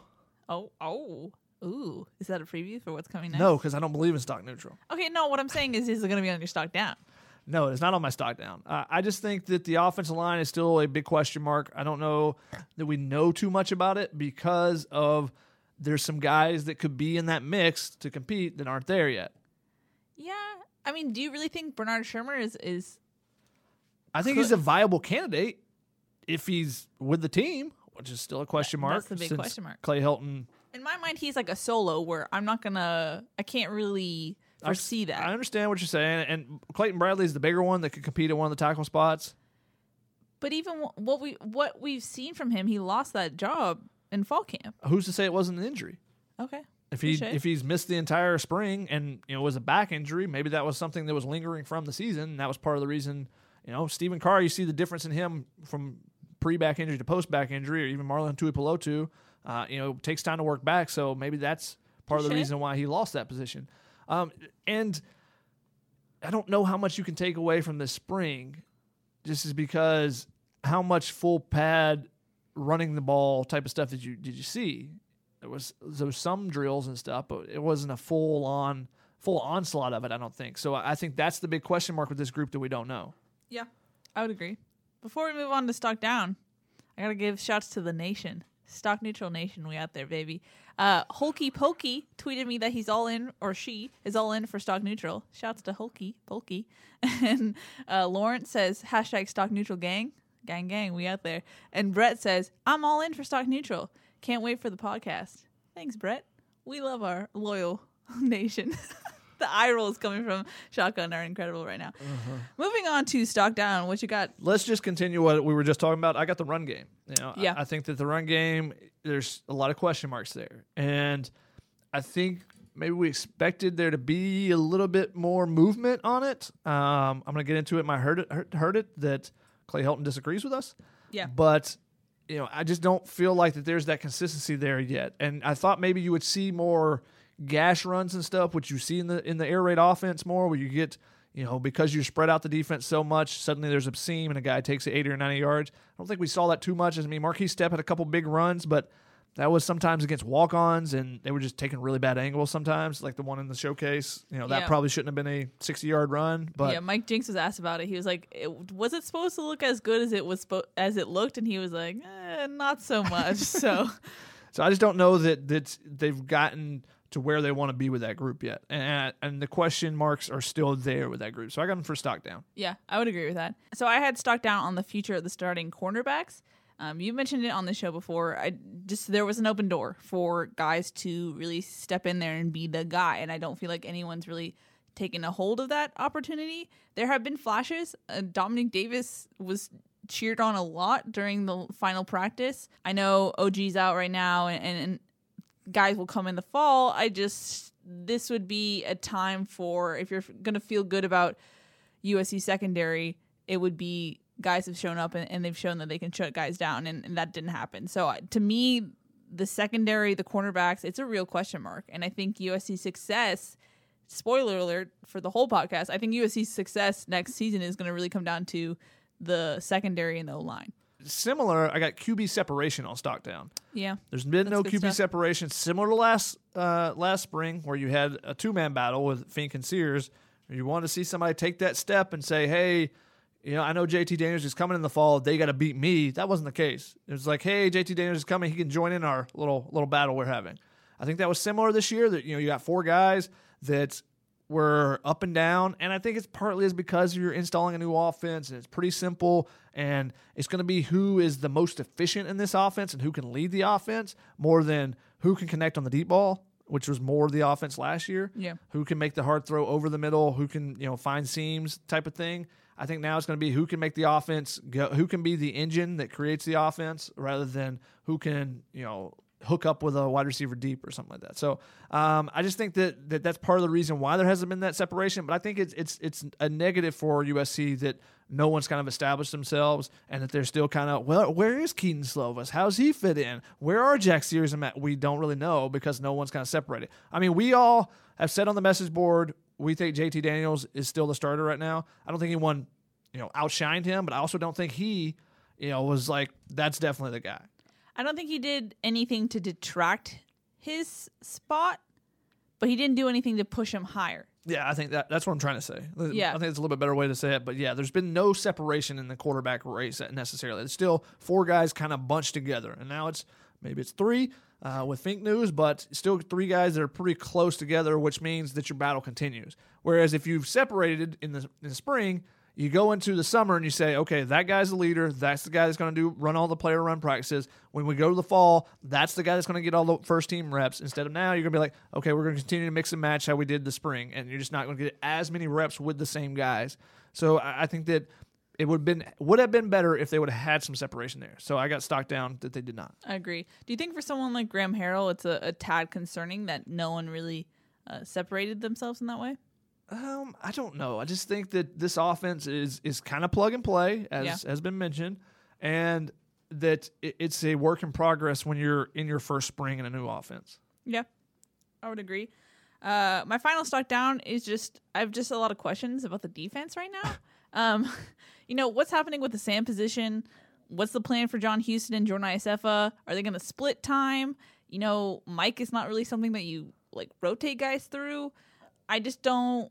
Oh, oh, ooh. Is that a preview for what's coming next? No, because I don't believe in stock neutral. Okay, no, what I'm saying is, is it going to be on your stock down? No, it's not on my stock down. Uh, I just think that the offensive line is still a big question mark. I don't know that we know too much about it because of there's some guys that could be in that mix to compete that aren't there yet. Yeah. I mean, do you really think Bernard Shermer is... is I think could, he's a viable candidate if he's with the team, which is still a question mark. That's the big question mark. Clay Helton... In my mind, he's like a solo where I'm not going to... I can't really foresee that. I understand what you're saying. And Clayton Bradley is the bigger one that could compete at one of the tackle spots. But even what, we, what we've seen from him, he lost that job in fall camp. Who's to say it wasn't an injury? Okay. If he if he's missed the entire spring and you know was a back injury, maybe that was something that was lingering from the season. And that was part of the reason. You know, Stephen Carr, you see the difference in him from pre-back injury to post-back injury, or even Marlon Tuipulotu. Uh, you know, takes time to work back, so maybe that's part of the reason why he lost that position. Um, and I don't know how much you can take away from this spring, just is because how much full pad running the ball type of stuff did you did you see? There was there was some drills and stuff, but it wasn't a full on full onslaught of it, I don't think. So I think that's the big question mark with this group that we don't know. Yeah, I would agree. Before we move on to stock down, I gotta give shouts to the nation. Stock neutral nation, we out there, baby. Uh, Hulky Pokey tweeted me that he's all in, or she is all in for stock neutral. Shouts to Hulky Pokey. And uh, Lawrence says, hashtag stock neutral gang. Gang, gang, we out there. And Brett says, I'm all in for stock neutral. Can't wait for the podcast. Thanks, Brett. We love our loyal nation. The eye rolls coming from Shotgun are incredible right now. Uh-huh. Moving on to stock down, what you got? Let's just continue what we were just talking about. I got the run game. You know, yeah. I, I think that the run game, there's a lot of question marks there. And I think maybe we expected there to be a little bit more movement on it. Um, I'm going to get into it. I heard it, heard, heard it that Clay Helton disagrees with us. Yeah. But, you know, I just don't feel like that there's that consistency there yet. And I thought maybe you would see more gash runs and stuff, which you see in the in the air raid offense more, where you get, you know, because you spread out the defense so much, suddenly there's a seam and a guy takes it eighty or ninety yards. I don't think we saw that too much. I mean, Marquise Stepp had a couple big runs, but that was sometimes against walk-ons, and they were just taking really bad angles sometimes, like the one in the showcase. You know, that yeah. probably shouldn't have been a sixty-yard run. But yeah, Mike Jinks was asked about it. He was like, it, was it supposed to look as good as it was spo- as it looked? And he was like, eh, not so much. so so I just don't know that, that they've gotten to where they want to be with that group yet. And and the question marks are still there with that group. So I got them for stock down. Yeah, I would agree with that. So I had stock down on the future of the starting cornerbacks. Um, you mentioned it on the show before. I just there was an open door for guys to really step in there and be the guy, and I don't feel like anyone's really taken a hold of that opportunity. There have been flashes. Uh, Dominic Davis was cheered on a lot during the final practice. I know O G's out right now, and, and guys will come in the fall. I just this would be a time for, if you're going to feel good about U S C secondary, it would be guys have shown up and, and they've shown that they can shut guys down, and, and that didn't happen. So uh, to me, the secondary, the cornerbacks, it's a real question mark. And I think U S C success, spoiler alert for the whole podcast, I think U S C's success next season is going to really come down to the secondary and the O-line. Similar, I got Q B separation on stock down. Yeah. There's been no Q B stuff. separation, similar to last uh, last spring where you had a two-man battle with Fink and Sears. You want to see somebody take that step and say, hey, you know, I know J T Daniels is coming in the fall. They got to beat me. That wasn't the case. It was like, hey, J T Daniels is coming. He can join in our little little battle we're having. I think that was similar this year. That you know, you got four guys that were up and down, and I think it's partly is because you're installing a new offense, and it's pretty simple, and it's going to be who is the most efficient in this offense and who can lead the offense more than who can connect on the deep ball, which was more of the offense last year. Yeah. Who can make the hard throw over the middle, who can, you know, find seams type of thing. I think now it's going to be who can make the offense go, who can be the engine that creates the offense rather than who can, you know, hook up with a wide receiver deep or something like that. So um, I just think that, that that's part of the reason why there hasn't been that separation. But I think it's it's it's a negative for U S C that no one's kind of established themselves and that they're still kind of, well, where is Keaton Slovis? How's he fit in? Where are Jack Sears and Matt? We don't really know because no one's kind of separated. I mean, we all have said on the message board we think J T Daniels is still the starter right now. I don't think anyone, you know, outshined him, but I also don't think he, you know, was like, that's definitely the guy. I don't think he did anything to detract his spot, but he didn't do anything to push him higher. Yeah, I think that that's what I'm trying to say. Yeah. I think it's a little bit better way to say it. But yeah, there's been no separation in the quarterback race necessarily. It's still four guys kind of bunched together. And now it's maybe it's three uh, with Fink News, but still three guys that are pretty close together, which means that your battle continues. Whereas if you've separated in the, in the spring, you go into the summer and you say, okay, that guy's the leader. That's the guy that's going to do run all the player run practices. When we go to the fall, that's the guy that's going to get all the first team reps. Instead of now, you're going to be like, okay, we're going to continue to mix and match how we did the spring, and you're just not going to get as many reps with the same guys. So I I think that it would have been would have been better if they would have had some separation there. So I got stocked down that they did not. I agree. Do you think for someone like Graham Harrell, it's a, a tad concerning that no one really uh, separated themselves in that way? Um, I don't know. I just think that this offense is is kind of plug and play, as Yeah. has been mentioned, and that it, it's a work in progress when you're in your first spring in a new offense. Yeah, I would agree. Uh, my final stock down is just I have just a lot of questions about the defense right now. um, you know, what's happening with the Sam position? What's the plan for John Houston and Jordan Iosefa? Are they going to split time? You know, Mike is not really something that you like rotate guys through. I just don't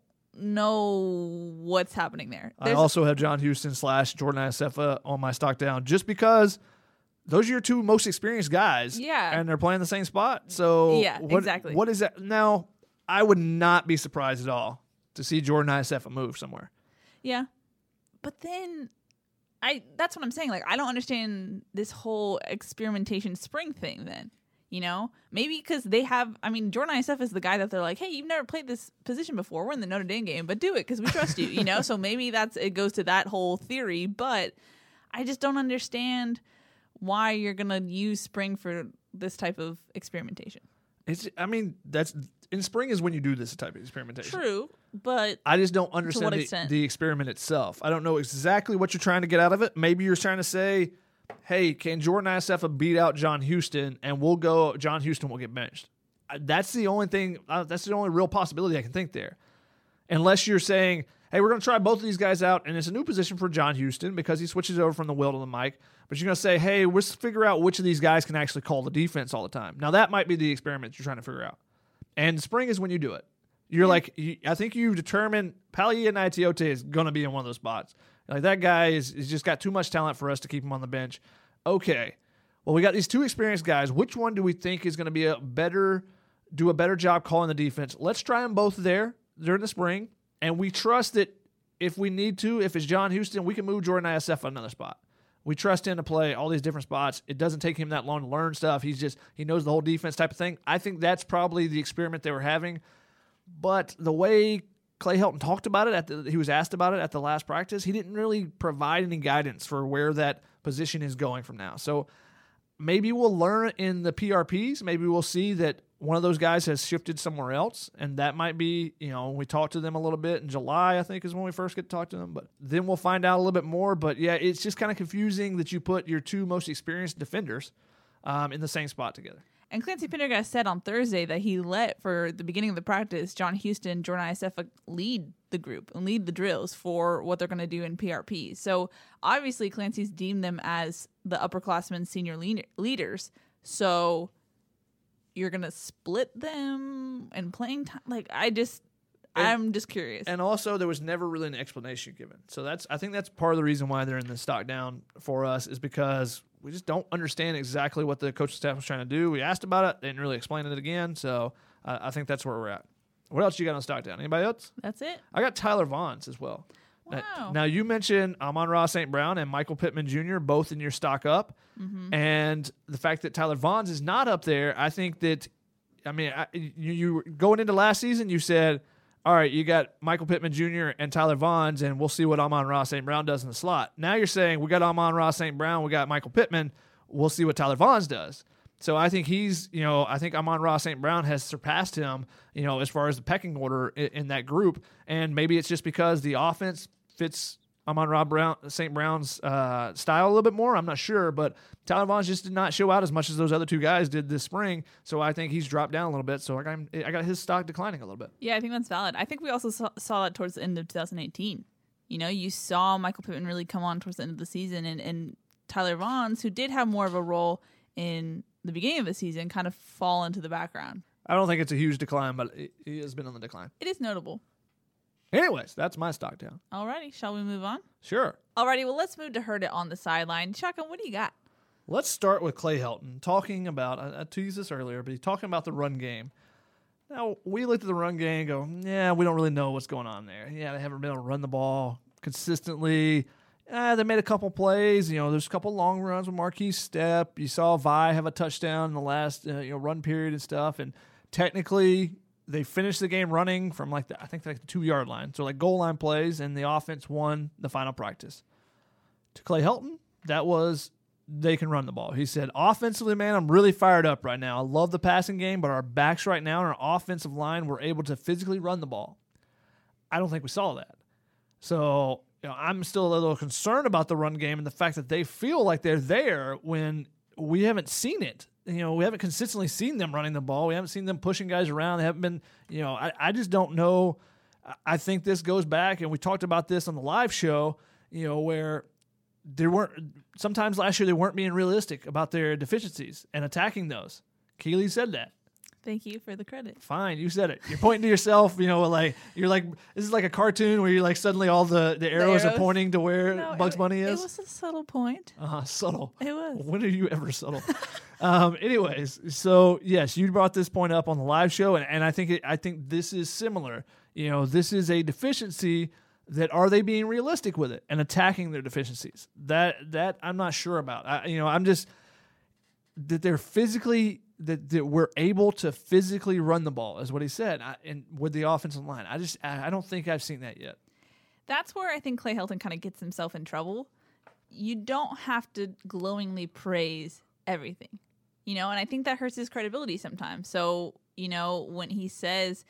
know what's happening there. I There's- also have John Houston slash Jordan Iosefa on my stock down just because those are your two most experienced guys. Yeah. And they're playing the same spot. So Yeah, what, exactly. What is that? Now, I would not be surprised at all to see Jordan Iosefa move somewhere. Yeah. But then I that's what I'm saying. Like I don't understand this whole experimentation spring thing then. You know? Maybe because they have I mean, Jordan Iosefa is the guy that they're like, hey, you've never played this position before. We're in the Notre Dame game, but do it because we trust you, you know? So maybe that's it goes to that whole theory, but I just don't understand why you're gonna use spring for this type of experimentation. It's I mean, that's in spring is when you do this type of experimentation. True, but I just don't understand what the, extent? the experiment itself. I don't know exactly what you're trying to get out of it. Maybe you're trying to say, hey, can Jordan Iosefa beat out John Houston and we'll go, John Houston will get benched. Uh, That's the only thing, uh, that's the only real possibility I can think there. Unless you're saying, hey, we're going to try both of these guys out, and it's a new position for John Houston because he switches over from the Will to the Mike. But you're going to say, hey, let's figure out which of these guys can actually call the defense all the time. Now, that might be the experiment you're trying to figure out. And spring is when you do it. You're like, you, I think you've determined Palia Naitiote is going to be in one of those spots. Like, that guy is, is just got too much talent for us to keep him on the bench. Okay. Well, we got these two experienced guys. Which one do we think is going to be a better, do a better job calling the defense? Let's try them both there during the spring. And we trust that if we need to, if it's John Houston, we can move Jordan Iosefa another spot. We trust him to play all these different spots. It doesn't take him that long to learn stuff. He's just, he knows the whole defense type of thing. I think that's probably the experiment they were having. But the way Clay Helton talked about it, at the, he was asked about it at the last practice, he didn't really provide any guidance for where that position is going from now. So maybe we'll learn in the P R Ps. Maybe we'll see that one of those guys has shifted somewhere else, and that might be, you know, we talked to them a little bit in July, I think is when we first get to talk to them, but then we'll find out a little bit more. But yeah, it's just kind of confusing that you put your two most experienced defenders um, in the same spot together. And Clancy Pendergast said on Thursday that he let, for the beginning of the practice, John Houston and Jordan Iosefa lead the group and lead the drills for what they're going to do in P R P. So obviously Clancy's deemed them as the upperclassmen senior lead- leaders. So you're going to split them and playing time? Like, I just, And- I'm just curious. And also, there was never really an explanation given. So that's, I think that's part of the reason why they're in the stock down for us, is because we just don't understand exactly what the coaching staff was trying to do. We asked about it, they didn't really explain it again. So uh, I think that's where we're at. What else you got on stock down? Anybody else? That's it. I got Tyler Vaughns as well. Wow. Now, now, you mentioned Amon-Ra Saint Brown and Michael Pittman Junior both in your stock up. Mm-hmm. And the fact that Tyler Vaughns is not up there, I think that, I mean, I, you, you going into last season, you said, all right, you got Michael Pittman Junior and Tyler Vaughns, and we'll see what Amon-Ra Saint Brown does in the slot. Now you're saying we got Amon-Ra Saint Brown, we got Michael Pittman, we'll see what Tyler Vaughns does. So I think he's, you know, I think Amon-Ra Saint Brown has surpassed him, you know, as far as the pecking order in, in that group. And maybe it's just because the offense fits Amon-Ra Brown, Saint Brown's uh, style a little bit more. I'm not sure, but Tyler Vaughns just did not show out as much as those other two guys did this spring. So I think he's dropped down a little bit. So I got, him, I got his stock declining a little bit. Yeah, I think that's valid. I think we also saw, saw that towards the end of two thousand eighteen. You know, you saw Michael Pittman really come on towards the end of the season, and, and Tyler Vaughns, who did have more of a role in the beginning of the season kind of fall into the background. I don't think it's a huge decline, but it, it has been on the decline. It is notable. Anyways, that's my stock down. Alrighty, shall we move on? Sure. Alrighty, well, let's move to Hurt It on the sideline. Shotgun, what do you got? Let's start with Clay Helton talking about, I, I teased this earlier, but he's talking about the run game. Now, we looked at the run game and go, yeah, we don't really know what's going on there. Yeah, they haven't been able to run the ball consistently. Uh, they made a couple plays. You know, there's a couple long runs with Marquise Stepp. You saw Vi have a touchdown in the last uh, you know run period and stuff. And technically, they finished the game running from like the, I think like the two yard line. So like goal line plays, and the offense won the final practice. To Clay Helton, that was they can run the ball. He said, offensively, man, I'm really fired up right now. I love the passing game, but our backs right now and our offensive line were able to physically run the ball. I don't think we saw that. So you know, I'm still a little concerned about the run game and the fact that they feel like they're there when we haven't seen it. You know, we haven't consistently seen them running the ball. We haven't seen them pushing guys around. They haven't been, you know, I, I just don't know. I think this goes back, and we talked about this on the live show, you know, where there weren't, sometimes last year they weren't being realistic about their deficiencies and attacking those. Keely said that. Thank you for the credit. Fine, you said it. You're pointing to yourself, you know, like you're like this is like a cartoon where you're like suddenly all the, the, arrows, the arrows are pointing to where no, Bugs it, Bunny is. It was a subtle point. Uh-huh, subtle. It was. When are you ever subtle? um, anyways, so yes, you brought this point up on the live show, and, and I think it, I think this is similar. You know, this is a deficiency that are they being realistic with it and attacking their deficiencies? That that I'm not sure about. I, you know, I'm just that they're physically that, that we're able to physically run the ball is what he said, I, and with the offensive line. I just I, I don't think I've seen that yet. That's where I think Clay Helton kind of gets himself in trouble. You don't have to glowingly praise everything, you know, and I think that hurts his credibility sometimes. So, you know, when he says,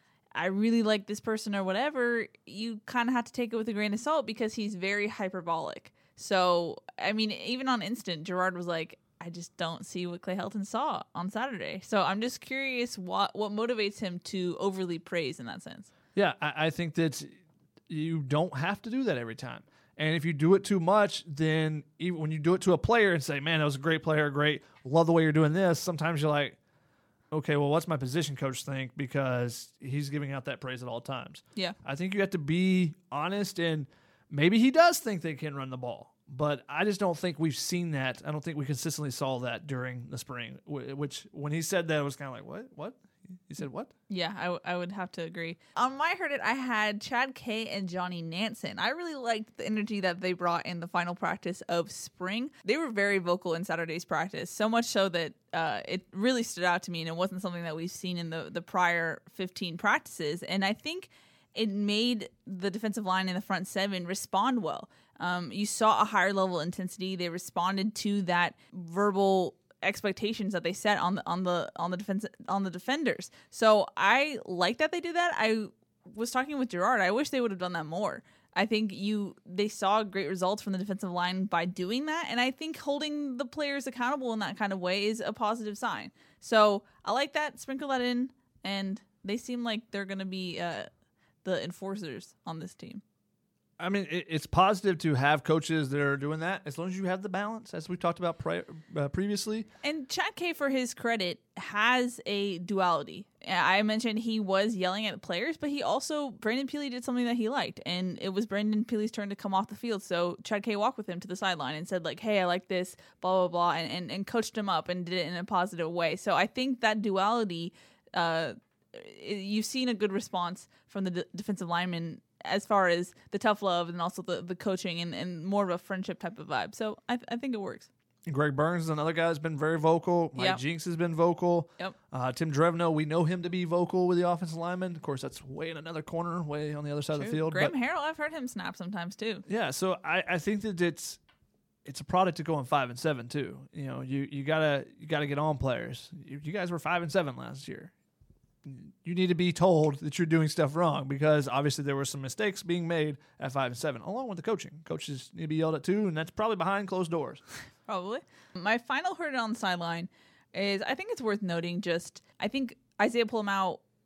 I really like this person or whatever, you kind of have to take it with a grain of salt because he's very hyperbolic. So, I mean, even on Instant, Gerard was like, I just don't see what Clay Helton saw on Saturday. So I'm just curious what what motivates him to overly praise in that sense. Yeah, I, I think that you don't have to do that every time. And if you do it too much, then even when you do it to a player and say, man, that was a great player, great, love the way you're doing this, sometimes you're like, okay, well, what's my position coach think? Because he's giving out that praise at all times. Yeah. I think you have to be honest, and maybe he does think they can run the ball. But I just don't think we've seen that. I don't think we consistently saw that during the spring, which when he said that, it was kind of like, what? What? He said what? Yeah, I, w- I would have to agree. On my Heard It, I had Chad K and Johnny Nansen. I really liked the energy that they brought in the final practice of spring. They were very vocal in Saturday's practice, so much so that uh, it really stood out to me, and it wasn't something that we've seen in the, the prior fifteen practices. And I think it made the defensive line in the front seven respond well. Um, you saw a higher level of intensity. They responded to that verbal expectations that they set on the on the on the defense on the defenders. So I like that they did that. I was talking with Gerard. I wish they would have done that more. I think you they saw great results from the defensive line by doing that, and I think holding the players accountable in that kind of way is a positive sign. So I like that. Sprinkle that in, and they seem like they're going to be uh, the enforcers on this team. I mean, it, it's positive to have coaches that are doing that as long as you have the balance, as we talked about pre- uh, previously. And Chad K, for his credit, has a duality. I mentioned he was yelling at the players, but he also, Brandon Peely did something that he liked, and it was Brandon Peely's turn to come off the field. So Chad K walked with him to the sideline and said, like, hey, I like this, blah, blah, blah, and, and, and coached him up and did it in a positive way. So I think that duality, uh, you've seen a good response from the d- defensive linemen as far as the tough love and also the, the coaching and, and more of a friendship type of vibe. So I, th- I think it works. Greg Burns is another guy who's been very vocal. Mike Yep. Jinks has been vocal. Yep. Uh, Tim Drevno, we know him to be vocal with the offensive lineman. Of course, that's way in another corner, way on the other side of the field. Graham but, Harrell, I've heard him snap sometimes too. yeah, so I, I think that it's it's a product of going five and seven too. You know, you, you gotta you gotta get on players. You, you guys were five and seven last year. You need to be told that you're doing stuff wrong because obviously there were some mistakes being made at five and seven, along with the coaching. Coaches need to be yelled at too, and that's probably behind closed doors. Probably. My final Heard It on the sideline is I think it's worth noting just I think Isaiah Pulmau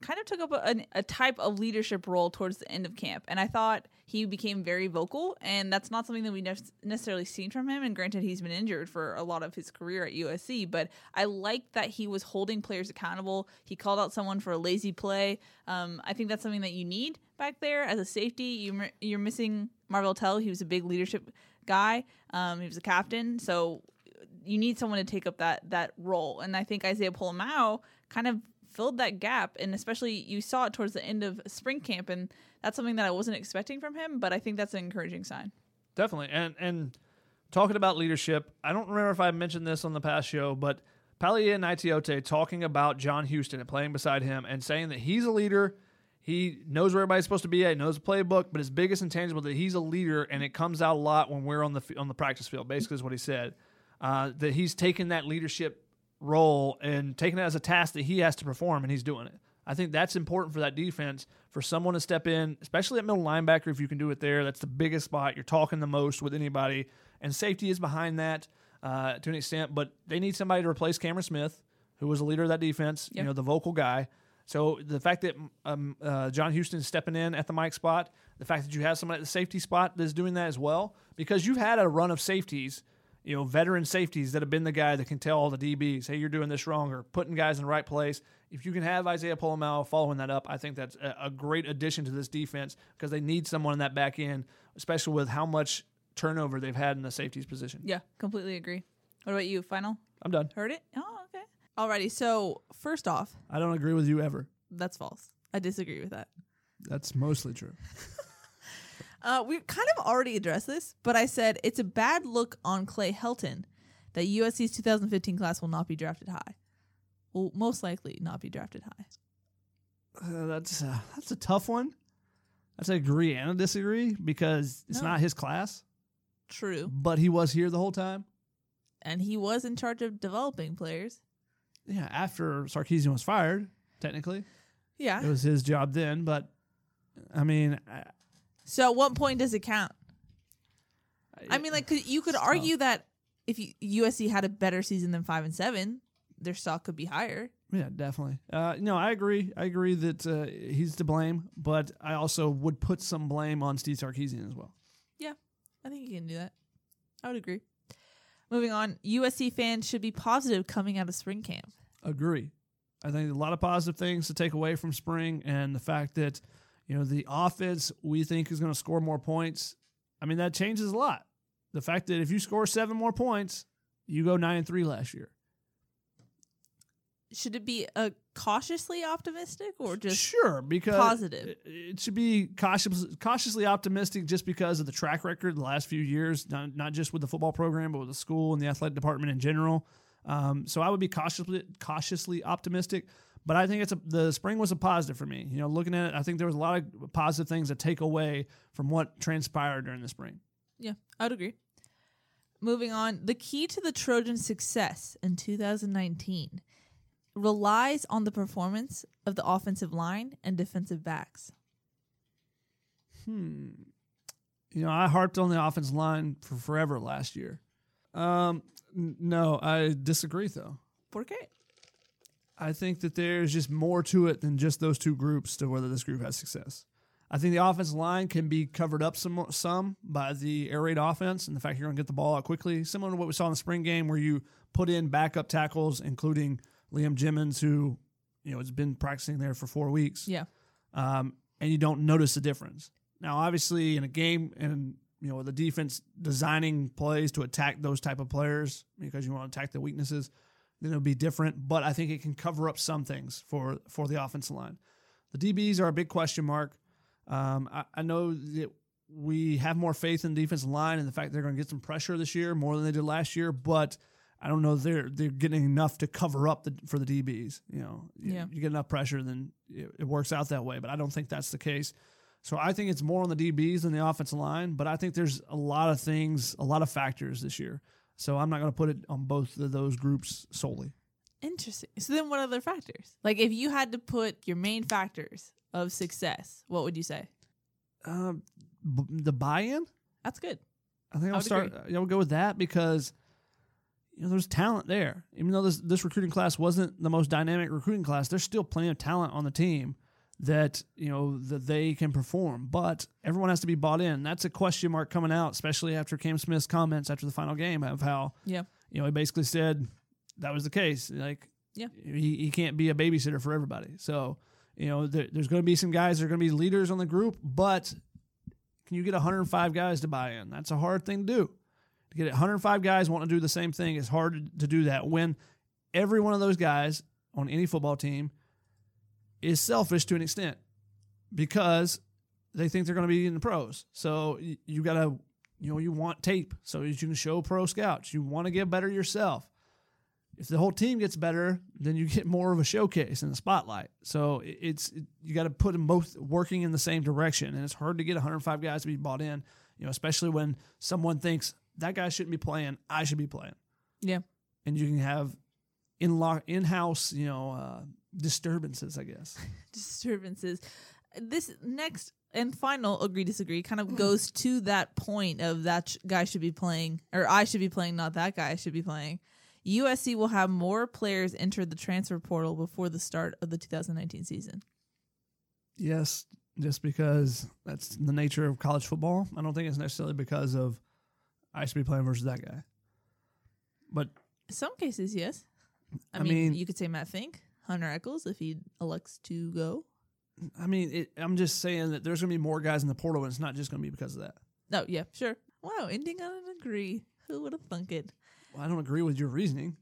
kind of took up a, a type of leadership role towards the end of camp. And I thought he became very vocal, and that's not something that we ne- necessarily seen from him. And granted, he's been injured for a lot of his career at U S C, but I liked that he was holding players accountable. He called out someone for a lazy play. Um, I think that's something that you need back there as a safety. You, you're missing Marvell Tell. He was a big leadership guy. Um, he was a captain. So you need someone to take up that that role. And I think Isaiah Pola-Mao kind of filled that gap, and especially you saw it towards the end of spring camp, and that's something that I wasn't expecting from him, but I think that's an encouraging sign. Definitely. And and talking about leadership, I don't remember if I mentioned this on the past show, but Palia Naitiote talking about John Houston and playing beside him and saying that he's a leader. He knows where everybody's supposed to be at. He knows the playbook, but his biggest intangible that he's a leader, and it comes out a lot when we're on the on the practice field, basically is what he said. Uh, that he's taken that leadership role and taking it as a task that he has to perform, and he's doing it. I think that's important for that defense, for someone to step in, especially at middle linebacker if you can do it there. That's the biggest spot. You're talking the most with anybody, and safety is behind that uh, to an extent, but they need somebody to replace Cameron Smith, who was a leader of that defense, yep. you know, the vocal guy. So the fact that um, uh, John Houston is stepping in at the Mike spot, the fact that you have somebody at the safety spot that's doing that as well, because you've had a run of safeties, you know, veteran safeties that have been the guy that can tell all the D Bs, hey, you're doing this wrong, or putting guys in the right place. If you can have Isaiah Pola-Mao following that up, I think that's a, a great addition to this defense, because they need someone in that back end, especially with how much turnover they've had in the safeties position. Yeah, completely agree. What about you? Final? I'm done. Heard it? Oh, okay. Alrighty, so first off, I don't agree with you ever. that's false. I disagree with that. That's mostly true. Uh, we kind of already addressed this, but I said it's a bad look on Clay Helton that U S C's two thousand fifteen class will not be drafted high. Will most likely not be drafted high. Uh, that's uh, that's a tough one. That's a agree and a disagree, because it's No. not his class, True. but he was here the whole time. And he was in charge of developing players. Yeah, after Sarkisian was fired, technically. Yeah. It was his job then, but I mean, I, So at what point does it count? I mean, like, could, you could It's argue that if you, U S C had a better season than five and seven, their stock could be higher. yeah, definitely. Uh, no, I agree. I agree that uh, he's to blame, but I also would put some blame on Steve Sarkisian as well. Yeah, I think you can do that. I would agree. Moving on, U S C fans should be positive coming out of spring camp. Agree. I think a lot of positive things to take away from spring, and the fact that, you know, the offense we think is going to score more points. I mean, that changes a lot. The fact that if you score seven more points, you go nine and three last year. Should it be a cautiously optimistic or just Sure, because positive? It, it should be cautious, cautiously optimistic, just because of the track record the last few years, not, not just with the football program, but with the school and the athletic department in general. Um, so I would be cautiously cautiously optimistic, but I think it's a, the spring was a positive for me. You know, looking at it, I think there was a lot of positive things to take away from what transpired during the spring. Yeah, I would agree. Moving on, the key to the Trojans' success in two thousand nineteen relies on the performance of the offensive line and defensive backs. Hmm. You know, I harped on the offensive line for forever last year. Um, n- no, I disagree, though. Por qué? I think that there's just more to it than just those two groups to whether this group has success. I think the offensive line can be covered up some some by the air raid offense and the fact you're going to get the ball out quickly, similar to what we saw in the spring game where you put in backup tackles, including Liam Jimmons, who, you know, has been practicing there for four weeks. Yeah. Um, and you don't notice the difference. Now, obviously, in a game and, you know, the defense designing plays to attack those type of players because you want to attack the weaknesses, then it'll be different. But I think it can cover up some things for, for the offensive line. The D Bs are a big question mark. Um, I, I know that we have more faith in the defensive line and the fact they're going to get some pressure this year more than they did last year, but I don't know if they're they're getting enough to cover up the, for the D Bs. You know, you, Yeah. you get enough pressure, then it, it works out that way. But I don't think that's the case. So I think it's more on the D Bs than the offensive line. But I think there's a lot of things, a lot of factors this year. So I'm not going to put it on both of those groups solely. Interesting. So then what other factors? Like if you had to put your main factors of success, what would you say? Um, b- the buy-in. That's good. I think I I'll would start. agree. You know, we'll go with that because, you know, there's talent there. Even though this this recruiting class wasn't the most dynamic recruiting class, there's still plenty of talent on the team that, you know, that they can perform. But everyone has to be bought in. That's a question mark coming out, especially after Cam Smith's comments after the final game of how, Yeah. you know, he basically said that was the case. Like, Yeah. he, he can't be a babysitter for everybody. So, you know, there, there's going to be some guys that are going to be leaders on the group, but can you get one hundred five guys to buy in? That's a hard thing to do. To get one hundred five guys wanting to do the same thing, it's hard to do that when every one of those guys on any football team is selfish to an extent because they think they're going to be in the pros. So you, you got to, you know, you want tape so that you can show pro scouts. You want to get better yourself. If the whole team gets better, then you get more of a showcase in the spotlight. So it's it, you got to put them both working in the same direction, and it's hard to get one hundred five guys to be bought in. You know, especially when someone thinks that guy shouldn't be playing, I should be playing. Yeah. And you can have in in house, you know, uh, disturbances, I guess. Disturbances. This next and final agree disagree kind of goes to that point of that sh- guy should be playing, or I should be playing, not that guy should be playing. U S C will have more players enter the transfer portal before the start of the two thousand nineteen season. Yes, just because that's the nature of college football. I don't think it's necessarily because of I should be playing versus that guy. But In some cases, yes. I, I mean, mean- you could say Matt Fink, Hunter Echols, if he elects to go. I mean, it, I'm just saying that there's going to be more guys in the portal, and it's not just going to be because of that. Oh, yeah, sure. Wow, ending on an agree. Who would have thunk it? Well, I don't agree with your reasoning.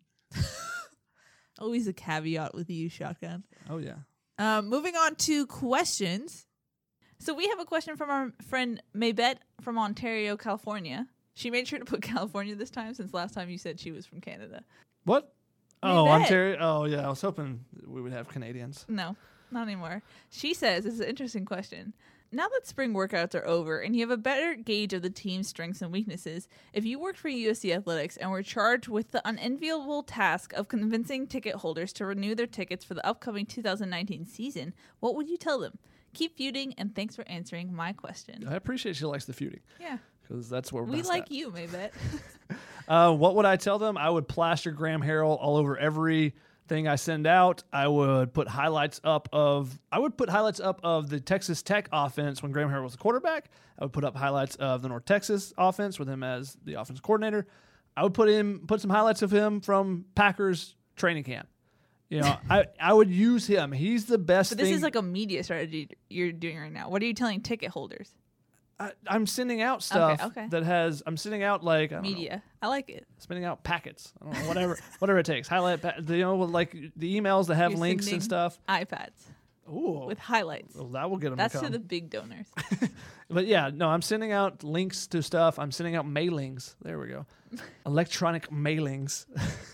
Always a caveat with you, Shotgun. Oh, yeah. Um, moving on to questions. So we have a question from our friend Maybette from Ontario, California. She made sure to put California this time since last time you said she was from Canada. What? Oh, bet. Ontario. Oh, yeah. I was hoping we would have Canadians. No, not anymore. She says, this is an interesting question. Now that spring workouts are over and you have a better gauge of the team's strengths and weaknesses, if you worked for U S C Athletics and were charged with the unenviable task of convincing ticket holders to renew their tickets for the upcoming two thousand nineteen season, what would you tell them? Keep feuding, and thanks for answering my question. I appreciate she likes the feuding Yeah. because that's where we're We best like at. you, Maybette. Uh, what would I tell them? I would plaster Graham Harrell all over everything I send out. I would put highlights up of I would put highlights up of the Texas Tech offense when Graham Harrell was the quarterback. I would put up highlights of the North Texas offense with him as the offense coordinator. I would put him put some highlights of him from Packers training camp. You know, I, I would use him. He's the best But this thing. is like a media strategy you're doing right now. What are you telling ticket holders? I, I'm sending out stuff okay. that has. I'm sending out like I don't know, Media. I like it. spinning out packets. I don't know, whatever, whatever it takes. Highlight, pa- you know, like the emails that have You're links sending and stuff. iPads Ooh, with highlights. well, that will get them That's to to come. the big donors. But yeah, no, I'm sending out links to stuff. I'm sending out mailings. There we go, electronic mailings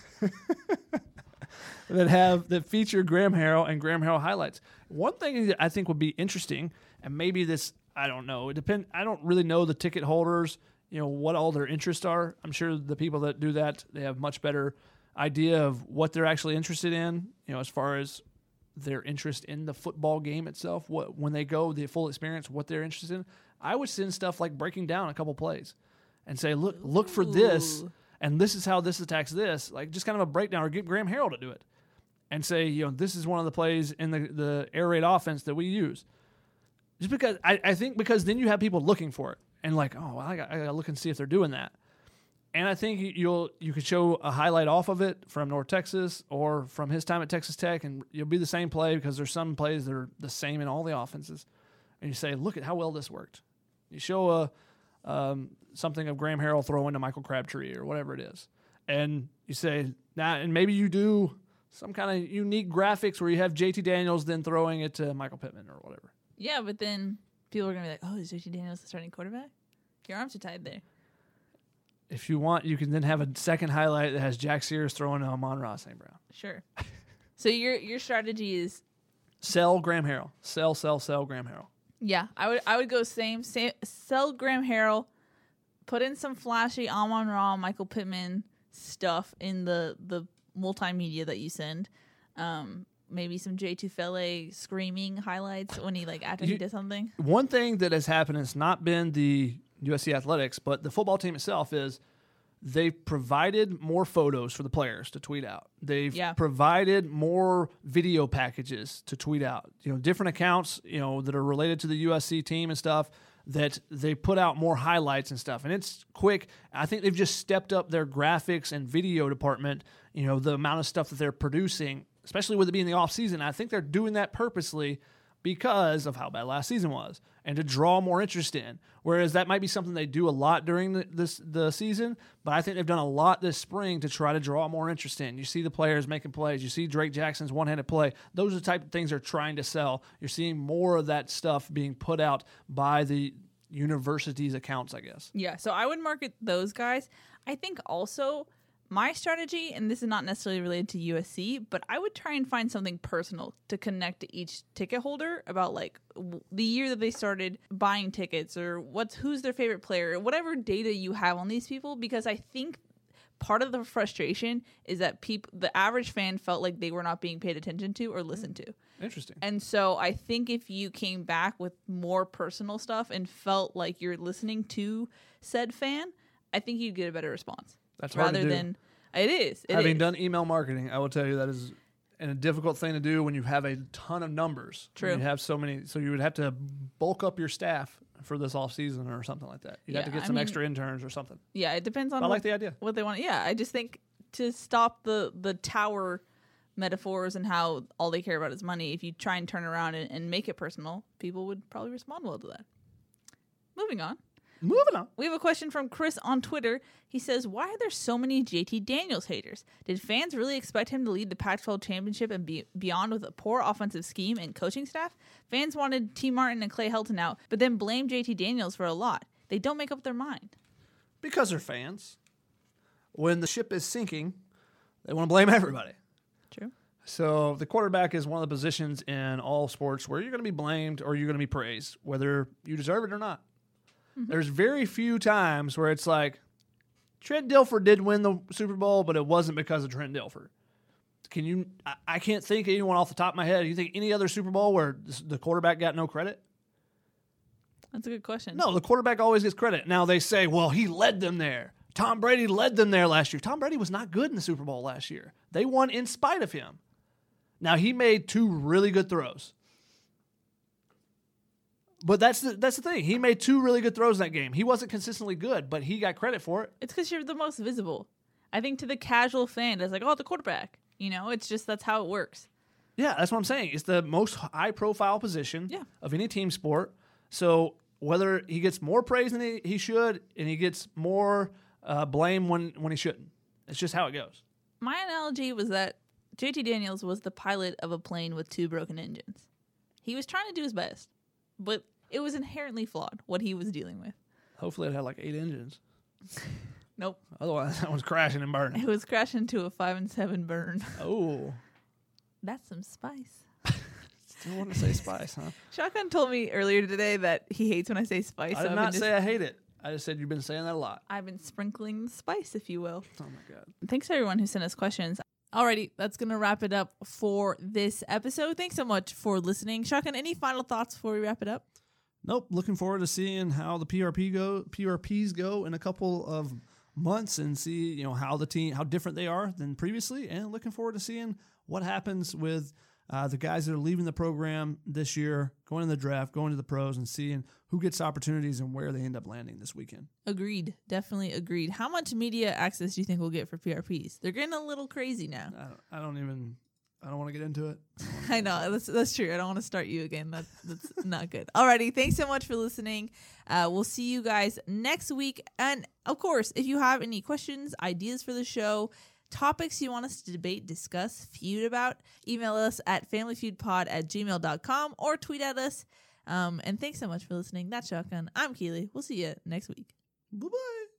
that have that feature Graham Harrell and Graham Harrell highlights. One thing that I think would be interesting, and maybe this, I don't know. It depend. I don't really know the ticket holders. You know what all their interests are. I'm sure the people that do that, they have much better idea of what they're actually interested in. You know, as far as their interest in the football game itself, what when they go the full experience, what they're interested in. I would send stuff like breaking down a couple plays and say, look, look for this, Ooh. and this is how this attacks this. Like just kind of a breakdown, or get Graham Harrell to do it and say, you know, this is one of the plays in the the air raid offense that we use. Just because I, I think because then you have people looking for it and like, oh, well, I got I got to look and see if they're doing that. And I think you'll you could show a highlight off of it from North Texas or from his time at Texas Tech, and you'll be the same play because there's some plays that are the same in all the offenses. And you say, look at how well this worked. You show a um, something of Graham Harrell throwing to Michael Crabtree or whatever it is, and you say, now, nah, and maybe you do some kind of unique graphics where you have J T Daniels then throwing it to Michael Pittman or whatever. Yeah, but then people are going to be like, oh, is J T Daniels the starting quarterback? Your arms are tied there. If you want, you can then have a second highlight that has Jack Sears throwing to Amon-Ra Saint Brown. Sure. So your your strategy is, Sell Graham Harrell. Sell, sell, sell Graham Harrell. yeah, I would I would go same, same sell Graham Harrell, put in some flashy Amon-Ra, Michael Pittman stuff in the, the multimedia that you send. Um, maybe some J two Fele screaming highlights when he like after You- he does something. One thing that has happened has not been the U S C Athletics, but the football team itself is they've provided more photos for the players to tweet out. They've Yeah. provided more video packages to tweet out. You know, different accounts, you know, that are related to the U S C team and stuff, that they put out more highlights and stuff. And it's quick. I think they've just stepped up their graphics and video department, you know, the amount of stuff that they're producing, especially with it being the off season. I think they're doing that purposely because of how bad last season was and to draw more interest in. Whereas that might be something they do a lot during the, this the season, but I think they've done a lot this spring to try to draw more interest in. You see the players making plays. You see Drake Jackson's one-handed play. Those are the type of things they're trying to sell. You're seeing more of that stuff being put out by the university's accounts, I guess. Yeah, so I would market those guys. I think also my strategy, and this is not necessarily related to U S C, but I would try and find something personal to connect to each ticket holder about like w- the year that they started buying tickets or what's who's their favorite player, whatever data you have on these people, because I think part of the frustration is that people, the average fan felt like they were not being paid attention to or listened to. Interesting. And so I think if you came back with more personal stuff and felt like you're listening to said fan, I think you'd get a better response. That's hard rather to do. than it is. It Having is. done email marketing, I will tell you that is and a difficult thing to do when you have a ton of numbers. True. You have so many, so you would have to bulk up your staff for this off season or something like that. You'd have Yeah, to get I some mean- extra interns or something. Yeah, it depends on I what, like the idea. what they want. Yeah, I just think to stop the the tower metaphors and how all they care about is money, if you try and turn around and, and make it personal, people would probably respond well to that. Moving on. Moving on. We have a question from Chris on Twitter. He says, why are there so many J T Daniels haters? Did fans really expect him to lead the Pac twelve championship and be beyond with a poor offensive scheme and coaching staff? Fans wanted T. Martin and Clay Helton out, but then blamed J T Daniels for a lot. They don't make up their mind. Because they're fans. When the ship is sinking, they want to blame everybody. True. So the quarterback is one of the positions in all sports where you're going to be blamed or you're going to be praised, whether you deserve it or not. Mm-hmm. There's very few times where it's like, Trent Dilfer did win the Super Bowl, but it wasn't because of Trent Dilfer. Can you? I, I can't think of anyone off the top of my head. You think any other Super Bowl where the quarterback got no credit? That's a good question. No, the quarterback always gets credit. Now they say, well, he led them there. Tom Brady led them there last year. Tom Brady was not good in the Super Bowl last year. They won in spite of him. Now, he made two really good throws. But that's the, that's the thing. He made two really good throws in that game. He wasn't consistently good, but he got credit for it. It's because you're the most visible. I think to the casual fan, it's like, oh, the quarterback. You know, it's just that's how it works. Yeah, that's what I'm saying. It's the most high-profile position Yeah. of any team sport. So whether he gets more praise than he, he should and he gets more uh, blame when, when he shouldn't. It's just how it goes. My analogy was that J T Daniels was the pilot of a plane with two broken engines. He was trying to do his best, but it was inherently flawed, what he was dealing with. Hopefully it had like eight engines. Nope. Otherwise, that one's crashing and burning. It was crashing to a five and seven burn. Oh. That's some spice. Still want to say spice, huh? Shotgun told me earlier today that he hates when I say spice. I so did I've not been just- say I hate it. I just said you've been saying that a lot. I've been sprinkling the spice, if you will. Oh, my God. Thanks to everyone who sent us questions. Alrighty, that's going to wrap it up for this episode. Thanks so much for listening. Shotgun, any final thoughts before we wrap it up? Nope. Looking forward to seeing how the P R P go, P R Ps go in a couple of months and see, you know, how the team, how different they are than previously, and looking forward to seeing what happens with uh, the guys that are leaving the program this year, going to the draft, going to the pros, and seeing who gets opportunities and where they end up landing this weekend. Agreed. Definitely agreed. How much media access do you think we'll get for P R Ps? They're getting a little crazy now. I don't, I don't even, I don't want to get into it. I know. That's that's true. I don't want to start you again. That's, that's not good. Alrighty. Thanks so much for listening. Uh, we'll see you guys next week. And, of course, if you have any questions, ideas for the show, topics you want us to debate, discuss, feud about, email us at familyfeudpod at gmail dot com or tweet at us. Um, and thanks so much for listening. That's Shotgun. I'm Keely. We'll see you next week. Bye-bye.